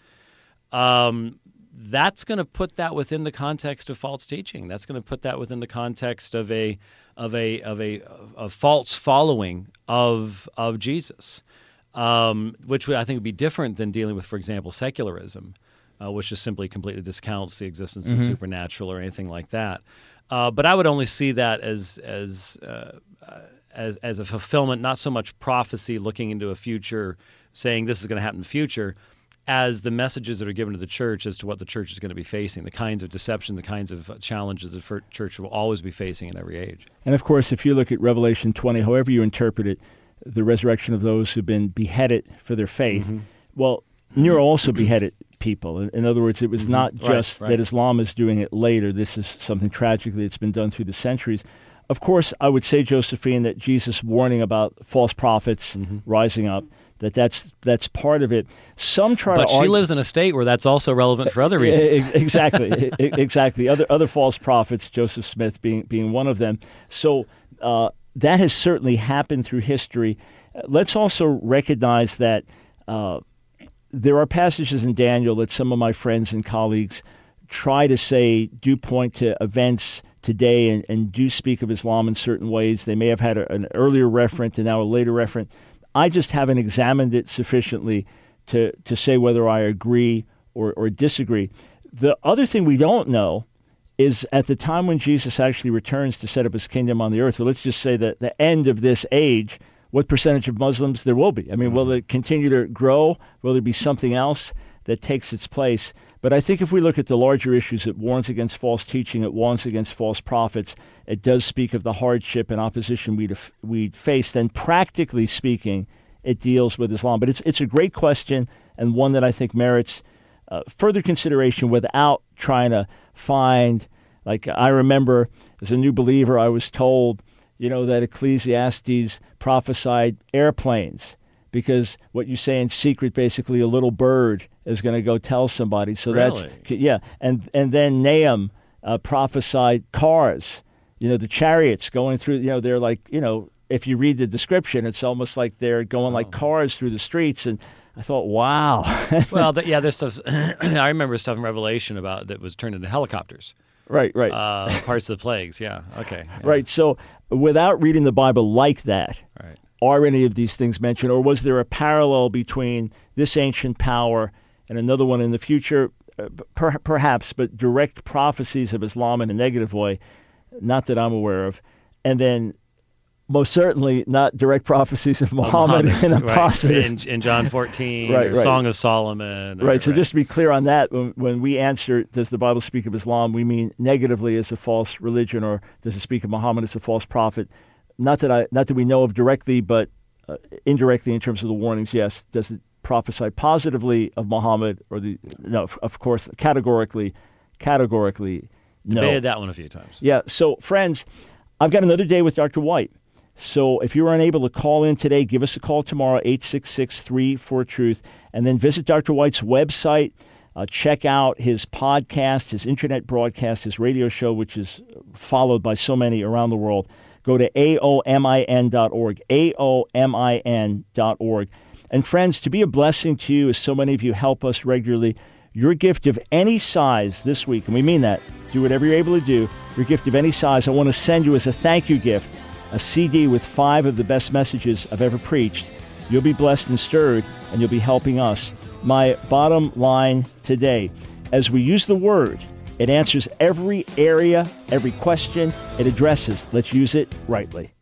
That's going to put that within the context of false teaching. That's going to put that within the context of a false following of Jesus, which I think would be different than dealing with, for example, secularism, which just simply completely discounts the existence of supernatural or anything like that. But I would only see that as a fulfillment, not so much prophecy looking into a future, saying this is going to happen in the future, as the messages that are given to the church as to what the church is going to be facing, the kinds of deception, the kinds of challenges the church will always be facing in every age. And of course, if you look at Revelation 20, however you interpret it, the resurrection of those who've been beheaded for their faith, well, Nero also beheaded people. In other words, it was not just that Islam is doing it later. This is something tragically that's been done through the centuries. Of course, I would say, Josephine, that Jesus' warning about false prophets rising up, that's part of it. Some try but to argue, she lives in a state where that's also relevant for other reasons. Exactly, exactly. Other false prophets, Joseph Smith being one of them. So that has certainly happened through history. Let's also recognize that there are passages in Daniel that some of my friends and colleagues try to say do point to events today and do speak of Islam in certain ways. They may have had an earlier referent and now a later referent. I just haven't examined it sufficiently to say whether I agree or disagree. The other thing we don't know is at the time when Jesus actually returns to set up his kingdom on the earth, well, let's just say that the end of this age, what percentage of Muslims there will be. I mean, will it continue to grow? Will there be something else that takes its place? But I think if we look at the larger issues, it warns against false teaching, it warns against false prophets, it does speak of the hardship and opposition we'd face, then practically speaking, it deals with Islam. But it's a great question and one that I think merits further consideration without trying to find, like I remember as a new believer, I was told, that Ecclesiastes prophesied airplanes because what you say in secret, basically a little bird is going to go tell somebody. So really? And then Nahum prophesied cars, the chariots going through, they're like, if you read the description, it's almost like they're going like cars through the streets. And I thought, wow. Well, there's stuff, I remember stuff in Revelation about that was turned into helicopters. Right. Parts of the plagues, yeah. Okay. Yeah. Right. So without reading the Bible like that, are any of these things mentioned, or was there a parallel between this ancient power and another one in the future? Perhaps, but direct prophecies of Islam in a negative way, not that I'm aware of. And then most certainly not direct prophecies of Muhammad in a positive. In John 14, Song of Solomon. So just to be clear on that, when we answer, does the Bible speak of Islam, we mean negatively as a false religion, or does it speak of Muhammad as a false prophet? Not that we know of directly, but indirectly in terms of the warnings, yes. Does it prophesy positively of Muhammad, no, of course, categorically, no. Debated that one a few times. Yeah, so friends, I've got another day with Dr. White. So if you were unable to call in today, give us a call tomorrow, 866-34-TRUTH, and then visit Dr. White's website. Check out his podcast, his internet broadcast, his radio show, which is followed by so many around the world. go to aomin.org, aomin.org. And friends, to be a blessing to you, as so many of you help us regularly, your gift of any size this week, and we mean that, do whatever you're able to do, your gift of any size, I want to send you as a thank you gift, a CD with 5 of the best messages I've ever preached. You'll be blessed and stirred, and you'll be helping us. My bottom line today, as we use the Word, it answers every area, every question it addresses. Let's use it rightly.